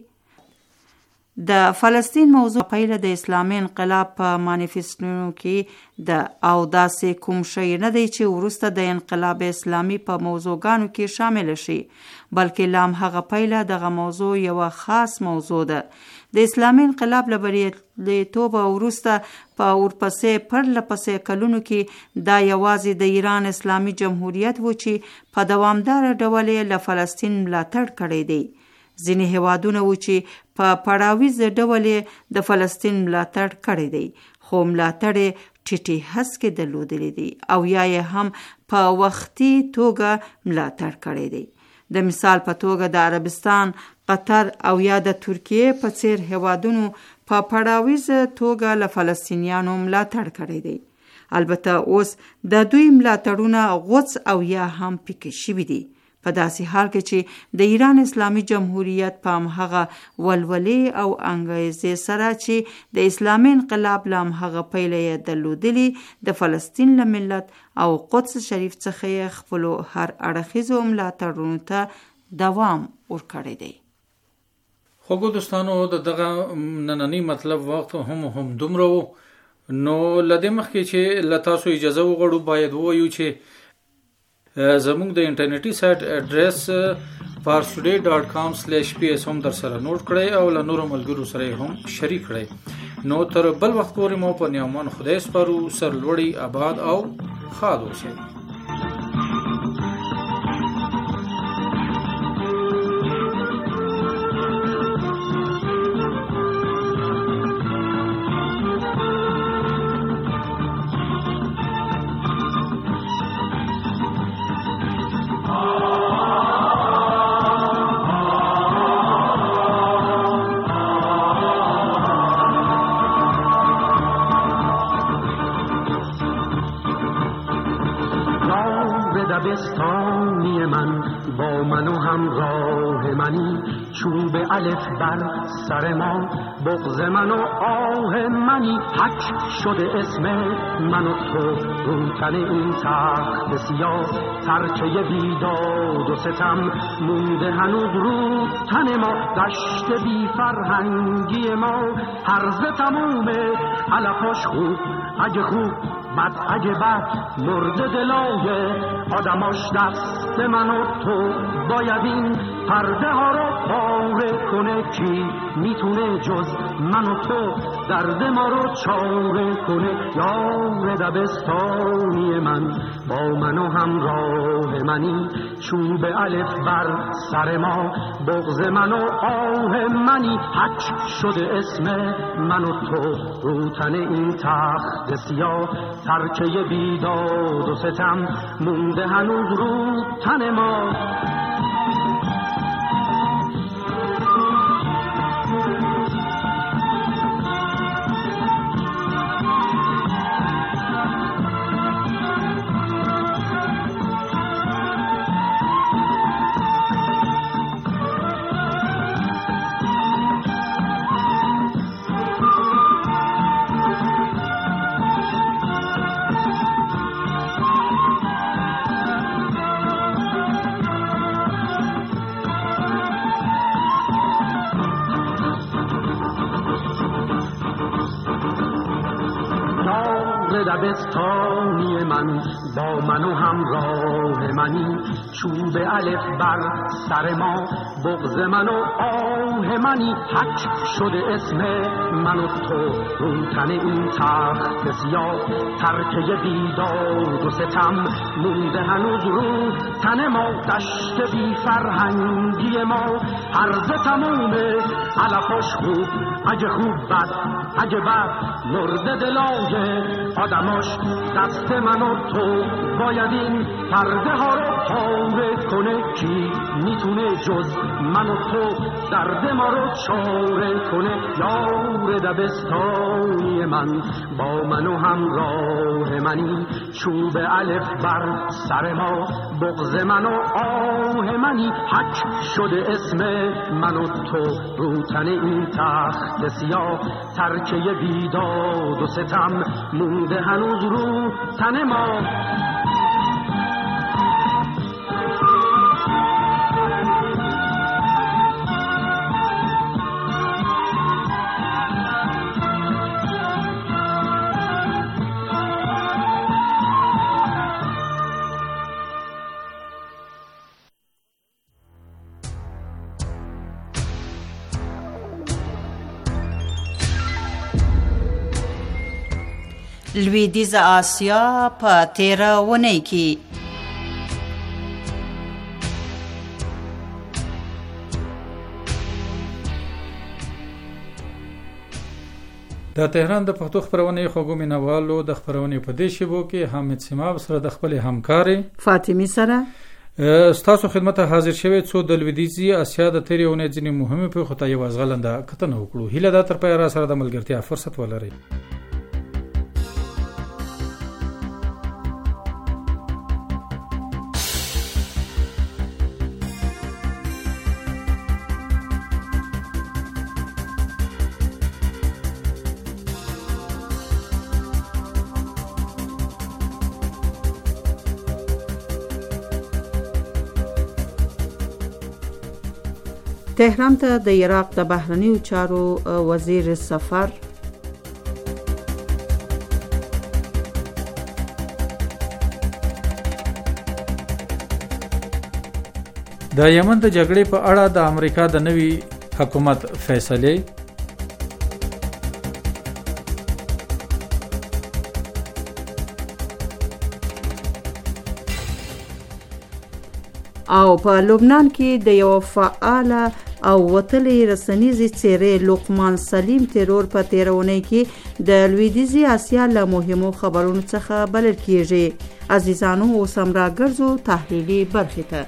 وایي د فلسطین موضوع پیله د اسلامي انقلاب په مانیفیسټونو کې د او داسې کوم شی نه دی چې وروسته د انقلاب اسلامي په موضوعګانو کې شامل شي، بلکې لام هغه پیله دغه موضوع یو خاص موضوع ده. د اسلامي انقلاب له بریالیتوبه وروسته په ورپسې پرلپسې کلونو کې دا یوازې د ایران اسلامي جمهوریت و چې په دوامداره ډول له فلسطین ملاتړ کړی دی. ځینې هیوادونه و چې په پړاویز ډول د فلسطین ملاتړ کړی دی، خو ملاتړ ټیټې هسکې درلودلی دی او یا یې هم په وختي توګه ملاتړ کړی دی. د مثال په توګه د عربستان، قطر او یا د ترکیې په څیر هیوادونو په پړاویز توګه له فلسطینیانو ملاتړ کړی دی. البته اوس د دوی ملاتړونه غوڅ او یا هم پیکه شوي دي، په داسې حال کې چې د ایران اسلامي جمهوریت په همهغه ولولې او انګیزې سره چې د اسلامي انقلاب له همهغه پیله یې درلودلي د فلسطین له ملت او قدس شریف څخه یې خپلو هر اړخیزو ملاتړونو ته دوام ورکړی دی. خوږو دوستانو، د دغه نننی مطلب وخت هم هم دومره و، نو لدې مخکې چې له تاسو اجازه وغواړو باید ووایو چې زموږ د انټرنیټي سایت اډرس parstoday dot com slash p s هم در سره نوٹ کړئ او له نورو ملګرو سره هم شریک کړئ. نو تر بل وخت پورې مو په نیامان خدای سپارو. سرلوړي، آباد او ښاد اوسئ. همراه منی، چوب الف بر سر ما، بغض من و آه منی، حک شده اسم من و تو رو تن این تخت سیاه، ترکه بیداد و ستم مونده هنوز رو تن ما، دشت بی فرهنگی ما هرزه تمومه، علفاش خوب اگه خوب بد اگه بد، مرده دلای آدماش دست من و تو، باید این پرده ها رو پاره کنه، کی میتونه جز من و تو درد ما رو چاره کنه. یار دبستانی من با من و همراه منی، چوب الف بر سر ما، بغض من و آه منی، حک شده اسم من و تو رو تن این تخت سیاه، ترکه بیداد و ستم مونده هنوز رو تن ما. دبستانی من با من و همراه منی، چوب الف بر سر ما، بغض من و آه منی، حک شده اسم من و تو رو تن این تخت سیاه، ترکه بیداد و ستم مونده هنوز رو تن ما، دشت بی فرهنگی ما هرزه تمومه، علفاش خوب اگه خوب بد اگه بد، مرده دلای آدماش دست من و تو، باید این پرده ها رو پاره کنه، کی میتونه جز من و تو درد ما رو چاره کنه. یار دبستانی من با من و همراه منی، چوب الف بر سر ما، بغض من و آه منی، حک شده اسم من و تو رو تن این تخت سیاه، ترکه بیداد و ستم مونده هنوز رو تن ما. لویدیز آسیا په تیره ونې کې د تهران د پښتو خبرونې خوږو مینوالو د خبرونې په دې شیبو کې حامد سیماب سره د خپل همکاري فاطمی سره ستاسو خدمت حاضر شوی څو د لویدیزي آسیا د تیرې ونې ځینې مهمه په خطا یو ازغلنده کتنه وکړو. هیله دا تر پای را سره د ملګرتیا فرصت ولرئ. تهران ته د عراق د بهرنیو چارو وزیر سفر د یمن د جګړې په اړه د امریکا د نوي حکومت فیصله او په لبنان کې د یو فعال او وتلې رسنیزې څیرې لقمان سلیم ترور په تیرونی کې د لویدیزي آسیا له مهمو خبرونو څخه بلل کیږي. عزیزانو اوس هم راګرځو تحلیلي برخې ته.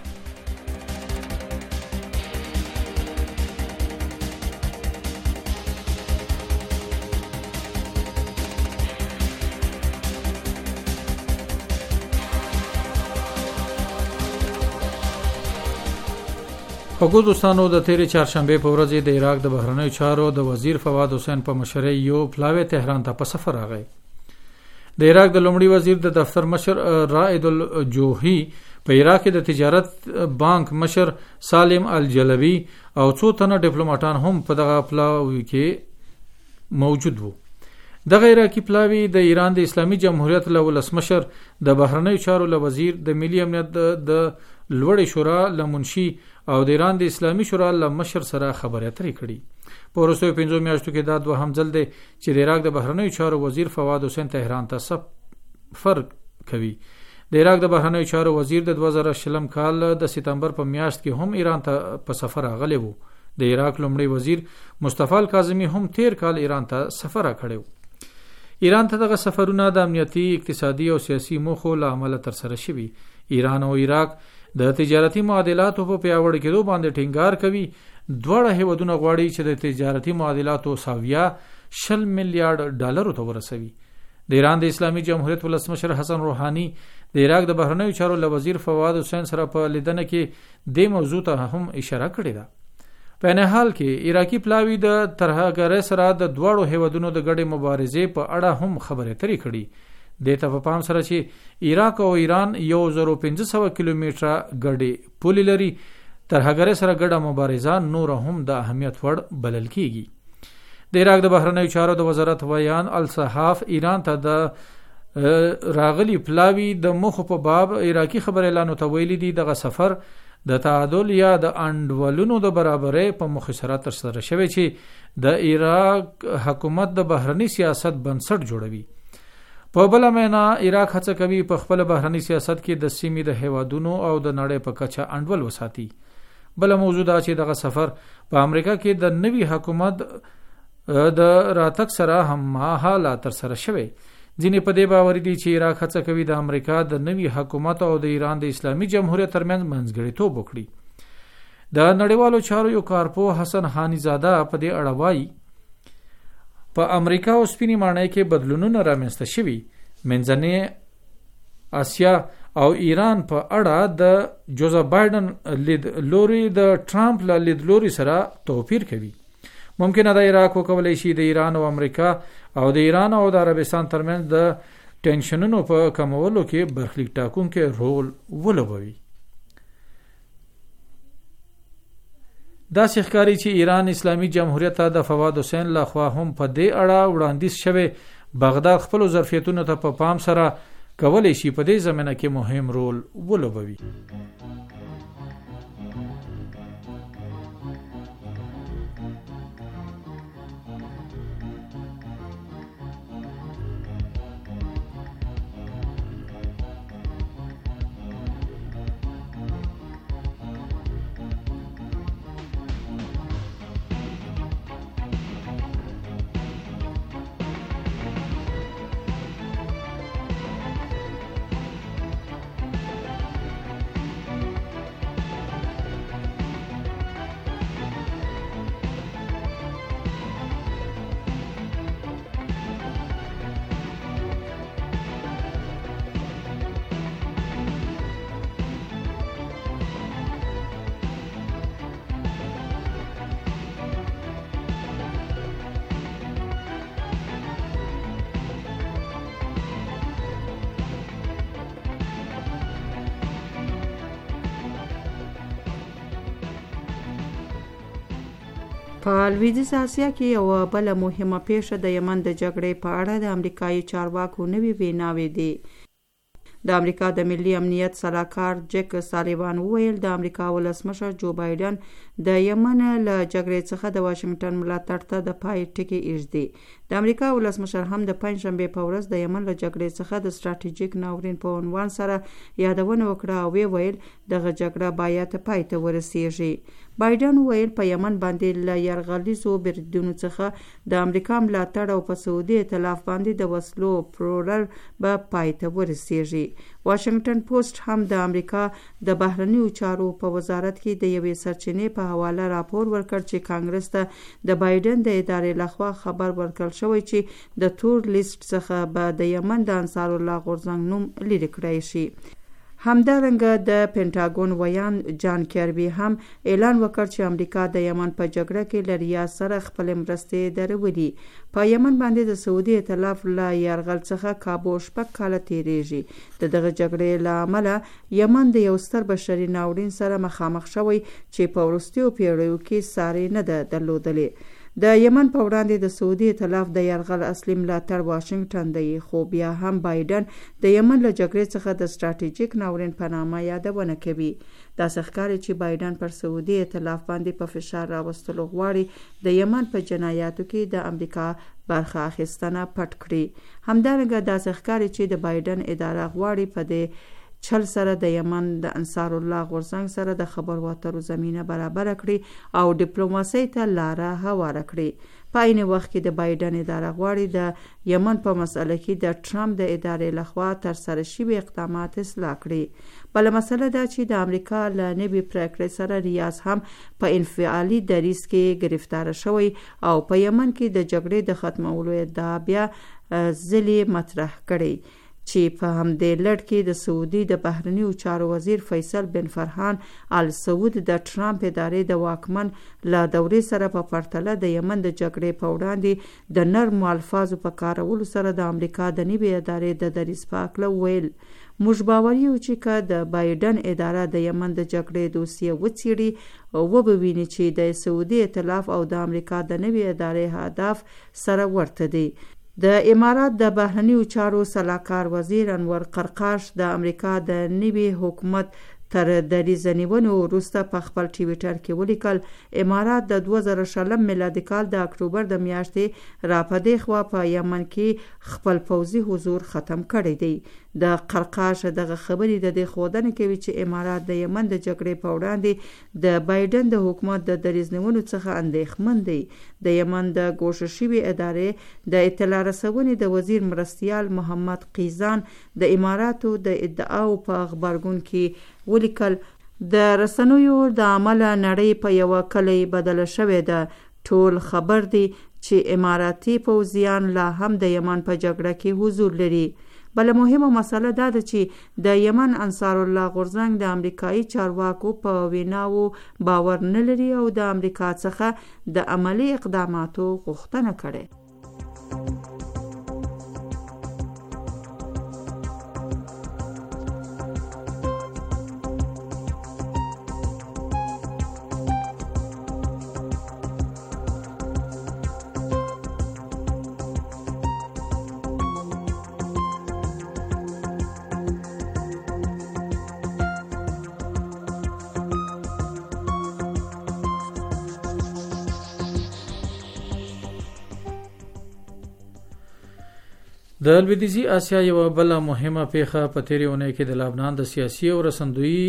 خوږو دوستانو، د تیرې چهارشنبې په ورځ د عراق د بهرنیو چارو د وزیر فواد حسین په مشرۍ یو پلاوی تهران ته په سفر راغی. د عراق د لومړي وزیر د دفتر مشر رائد الجوهی په عراق د تجارت بانک مشر سالم الجلبی او څو تنه ډیپلوماټان هم په دغه پلاوی کې موجود وو. دغه عراقي پلاوی د ایران د اسلامي جمهوریت له ولسمشر د بهرنیو چارو له وزیر د ملي امنیت د لوړې شورا له منشي او د ایران د اسلامي شورا له مشر سره خبرې اترې کړي. په وروستیو پنځو میاشتو کې دا دوهم ځل دی چې د عراق د بهرنیو چارو وزیر فواد حسین تهران ته سفر کوي. د عراق د بهرنیو چارو وزیر د دوه زره شلم کال د سپتمبر په میاشت کې هم ایران ته په سفر راغلی وو. د عراق لومړی وزیر مصطفی الکاظمی هم تیر کال ایران ته سفر کړی و. ایران ته دغه سفرونه د امنیتي، اقتصادي او سیاسي موخو له امله ترسره شوي. ایران او عراق د تجارتي معادلاتو په پیاوړي کېدو باندې ټینګار کوي. دواړه هیوادونه غواړي چې د تجارتي معادلاتو ساویه شل میلیارډ ډالرو ته ورسوي. د ایران د اسلامي جمهوریت ولسمشر حسن روحاني د عراق د بهرنیو چارو له وزیر فواد حسین سره په لیدنه کې د موضوع ته هم اشاره کړې ده. په نه حال کې عراقي پلاوی د ترهګرۍ سره د دواړو هیوادونو د ګډې مبارزې په اړه هم خبرې اترې کړي. د ته په پام سره چې عراق او ایران یو زرو پنځه سوه کیلومتره ګډې پولې لري، ترهګرۍ سره ګډه مبارزه نور هم د اهمیت وړ بلل کیږي. د عراق د بهرنیو چارو د وزارت ویان الصحاف ایران ته د راغلی پلاوی د مخ په باب عراقي خبريالانو ته ویلي دي دغه سفر د تعادل یا د انډولونو د برابرۍ په مخ سره ترسره شوی چې د عراق حکومت د بهرنی سیاست بنسټ جوړوي. په بل معنا عراق هڅه کوي په خپل بهرنی سیاست کې د سیمې د هیوادونو او د نړۍ په کچه انډول وساتي. بل موضوع دا چې دغه سفر په امریکا کې د نوي حکومت د راتګ سره هم مهاله ترسره شوی. ځینې په دې باور دي چې عراق هڅه کوي د امریکا د نوي حکومت او د ایران د اسلامي جمهوریت ترمنځ منځګړیتوب وکړي. د نړیوالو چارو یو کارپوه حسن هانی زاده په دې اړه وایي په امریکا او سپینې ماڼۍ کې بدلونونه رامنځته شوي. منځنۍ اسیا او ایران په اړه د جوزف بایدن لید لوري د ټرامپ له لید لوري سره توپیر کوي. ممکنه د عراق وکولای شي د ایران او امریکا او د ایران او د عربستان ترمنځ د ټینشنونو په کمولو کې برخلیک ټاکونکي رول ولوبوي. دا ښکاري چې ایران اسلامي جمهوریت ته د فواد حسین لخوا هم په دې اړه وړاندیز شوی بغداد خپل ظرفیتونو ته په پام سره کولای شي په دې زمینه کې مهم رول ولوبوي. په لویدیځ اسیا کې یو بل مهمه پیښه د یمن د جګړې په اړه د امریکایي چارواکو نوې ویناوې دي. د امریکا د ملي امنیت سلاکار جک سالیوان وویل د امریکا ولسمشر جو بایدن د یمن له جګړې څخه د واشنگټن ملاتړ ته د پای ټکی ایږدي. د امریکا ولسمشر هم د پنځشنبه په ورځ د یمن له جګړې څخه د ستراتیژیک ناورین په عنوان سره یادونه وکړه او ویل دغه جګړه باید پای ته ورسیږي. بایدن ویل په یمن باندې له یرغلیزو بریدونو څخه د امریکا ملاتړ او په سعودي ائتلاف باندې د وسلو پلورل به پای ته ورسیږي. واشنگټن پوسټ هم د امریکا د بهرنیو چارو په وزارت کې د یوې سرچینې په حواله راپور ورکړ چې کانګرس ته د بایدن د ادارې لخوا خبر ورکړل شوی چې د تور لیست څخه به د یمن د انصار الله غورځنګ نوم لرې کړی شي. همدارنګه د پینټاګون ویان جان کیربي هم اعلان وکړ چې امریکا د یمن په جګړه کې له ریاض سره خپل مرستې درولي. په یمن باندې د سعودي ائتلاف له یرغل څخه کابو شپږ کاله تیریږي. د دغه جګړې له امله یمن د یو ستر بشري ناورین سره مخامخ شوی چې په وروستیو پیړیو کې ساری نه ده درلودلې. د یمن په وړاندې د سعودي ائتلاف د یرغل اصلي ملاتړ واشنګټن دی، خو بیا هم بایدن د یمن له جګړې څخه د ستراتیژیک ناورین په نامه یادونه کوي. داسې ښکاري چې بایدن پر سعودي ائتلاف باندې په فشار راوستلو غواړي د یمن په جنایاتو کې د امریکا برخه اخیستنه پټ کړي. همدارنګه داسې ښکاري چې د بایدن اداره غواړي په دې چل سره د یمن د انصار الله غورځنګ سره د خبرو اترو زمینه برابر کړي او ډیپلوماسۍ ته لاره هواره کړي. په عین وخت کې د بایدن اداره غواړي د یمن په مسله کې د ټرمپ د ادارې لخوا ترسره شوي اقدامات اصلاح کړي. بله مسله ده چې د امریکا له نوي پریکړې سره ریاض هم په انفعالي دریځ کې گرفتار شوی او په یمن کې د جګړې د ختمولو ادعا بیا ځلې مطرح کړي چې په همدې لړ کې د سعودي د بهرنیو چارو وزیر فیصل بن فرحان آل سعود د ټرمپ ادارې د واکمن له دورې سره په پرتله د یمن د جګړې په وړاندې د نرمو الفاظو په کارولو سره د امریکا د نوي ادارې د دریځ په هکله ویل. موږ باور یو چې که د بایدن اداره د یمن د جګړې دوسیه وڅیړي او وبویني چې د سعودي ائتلاف او د امریکا د نوي ادارې هدف سره ورته دی. د امارات د بهرنیو چارو سلاکار وزیر انور قرقاش د امریکا د نوي حکومت تر دریځ نیونې وروسته په خپل ټویټر کې ولیکل امارات د دوه زره شلم میلادي کال د اکتوبر د میاشتې راپدې خوا په یمن کې خپل پوځي حضور ختم کړی دی. د قرقاش دغه خبرې د دې ښودنه کوي چې امارات د یمن د جګړې په وړاندې د بایدن د حکومت د دریځ نیونې څخه اندېښمن دی. د یمن د ګوښه شوي ادارې د اطلاع رسونې د وزیر مرستیال محمد قیزان د اماراتو د ادعاو په خبرګون کې ولیکل د رسنیو د عمله نړۍ په یوه کلی بدله شوې ده. ټول خبر دی چې اماراتي پوځیان لا هم د یمن په جګړه کې حضور لري. بله مهمه مسله دا ده چې د یمن انصار الله غورځنګ د امریکایي چارواکو په ویناوو باور نه لري او د امریکا څخه د عملی اقداماتو غوښتنه کړې. د لویدیځي اسیا یو بل مهمه پیښه په تیرې اونۍ کې د لبنان د سیاسي او رسندوی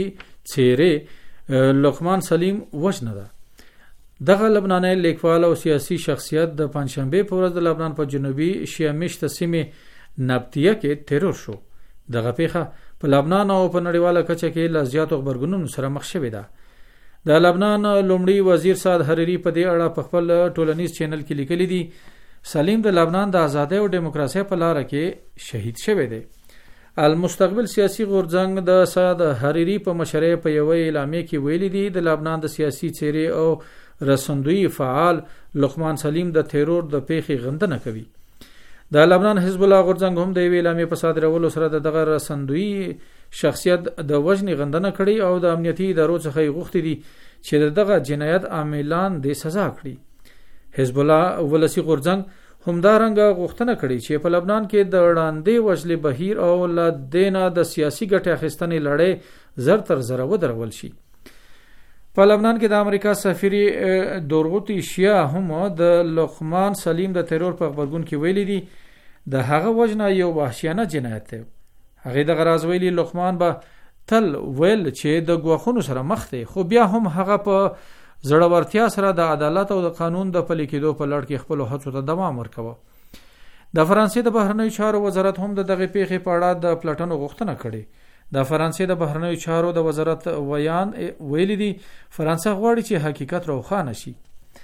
څیرې لقمان سلیم وژنه ده. دغه لبناني لیکوال او سیاسي شخصیت د پنځشنبه په ورځ د لبنان په جنوبي شیعه مشت سیمې نبطیه کې تیرور شو. دغه پیښه په لبنان او په نړیواله کچه کې له زیاتو خبرګونونو سره مخ شوې ده. د لبنان لومړي وزیر سعد حریری په دې اړه په خپل ټولنیز چینل کې لیکلي دي سلیم د لبنان د ازادۍ او دیموکراسۍ په لار کې شهید شوی دی. المستقبل سیاسي غورځنګ د سعد حریری په مشرۍ په یو اعلامیه کې ویلي دي د لبنان د سیاسي څیرې او رسندوی فعال لقمان سلیم د تیرور د پیښې غندنه کوي. د لبنان حزب الله غورځنګ هم د یو اعلامیه په صادرولو سره دغه رسندوی شخصیت د وژنې غندنه کړي او د امنیتي ادارو څخه غوښتي دي چې دغه جنایت عاملان د سزا کړي. حزب الله ولسی غورځنګ همدارنګه غوښتنه کړې چې په لبنان کې د وړاندې وژلې بهیر او له دینه د سیاسي ګټې اخیستنې لړۍ زر تر زره ودرول شي. په لبنان کې د امریکا سفیر دورغوتی شیا هم د لقمان سلیم د تیرور په خبرګون کې ویلي دي د هغه وژنه یو وحشیانه جنایت دی. هغه د غراز ویلي لقمان به تل ویل چې د ګواښونو سره مخ دی، خو بیا هم هغه په زړورتیا سره د عدالت او د قانون د پلي کېدو په لړ کې خپل هڅو ته دوام ورکوه. د فرانسې د بهرنیو چارو وزارت هم د دغه پیښې په اړه د پلټنو غوښتنه کړې. د فرانسې د بهرنیو چارو د وزارت ویان ویلي دي فرانسه غواړي چې حقیقت روښانه شي.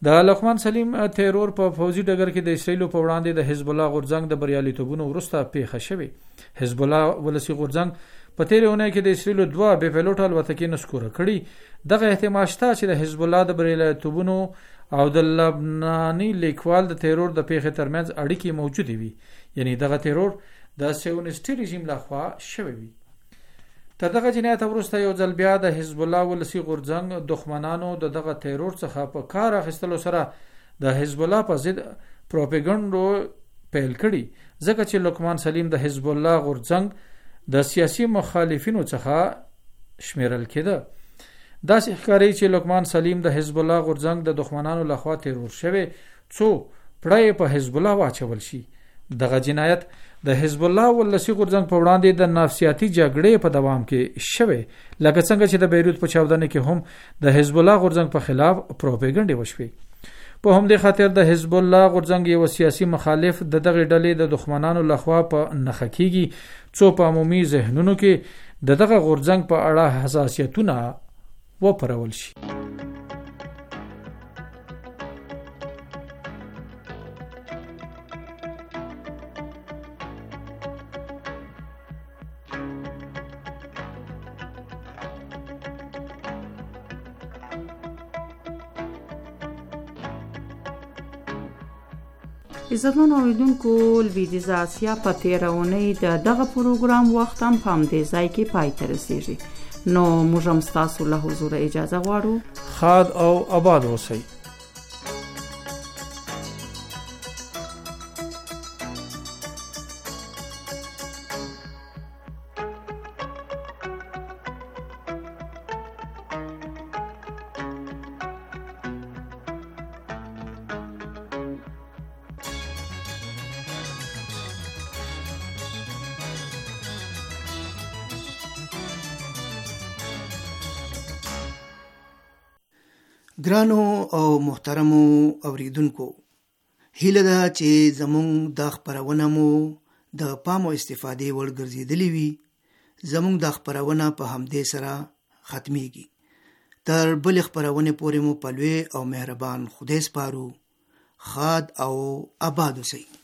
د لقمان سلیم تیرور په فوزي ډګر کې د اسرایل په وړاندې د حزب الله غورځنګ د بریالیتوبونو وروسته پیښه شوې. حزب الله ولسی غورځنګ په تیر اونۍ کې د اسرایل دوه بې پیلوټ الوتکې نسکوره کړي. دغه احتمال شته چې د حزب الله د بریالیتوبونو او د لبناني لیکوال د تیرور د پیښې ترمنځ اړیکې موجودې وي، یعنی دغه تیرور د سیونیستي رژیم لخوا شوی وي. تر دغه جنایت وروسته یو ځل بیا د حزب الله ولسی غورځنګ دښمنانو د دغه تیرور څخه په کار اخیستلو سره د حزب الله په ضد پروپاګاندا پیل کړي، ځکه چې لقمان سلیم د حزب الله غورځنګ د سیاسي مخالفینو څخه شمیرل کېده. دا ښکاري چې لقمان سلیم د حزب الله غورځنګ د دښمنانو لخوا تیرور شوی څو پړای په حزب الله واچول شي. دغه جنایت د حزب الله ولسی غورځنګ په وړاندې د نفسیاتي جګړې په دوام کې شوی، لکه څنګه چې د بیروت په چاودنه کې هم د حزب الله غورځنګ په خلاف پروپاګاندا وشوي. په همدې خاطر د حزب الله غورځنګ یو سیاسي مخالف د دغه ډلې د دښمنانو لخوا په نخښه کیږي څو په عمومي ذهنونو کې د دغه غورځنګ په اړه حساسیتونه وپرول شي. عزتمن اوریدونکو، لویدیځ اسیا په تیره اونۍ د دغه پروګرام وخت هم په همدې ځای کې پای ته رسیږي. نو موږ هم ستاسو له حضور اجازه غواړو. ښاد او آباد اوسئ. ګرانو او محترمو اوریدونکو، هیله ده چې زموږ د خپرونه مو د پام او استفادې وړ ګرځېدلې وي. زموږ د خپرونه په همدې سره ختميږي. تر بل خپرونه پورې مو په لوی او مهربان خدای سپارو. خاد او آباد اوسئ.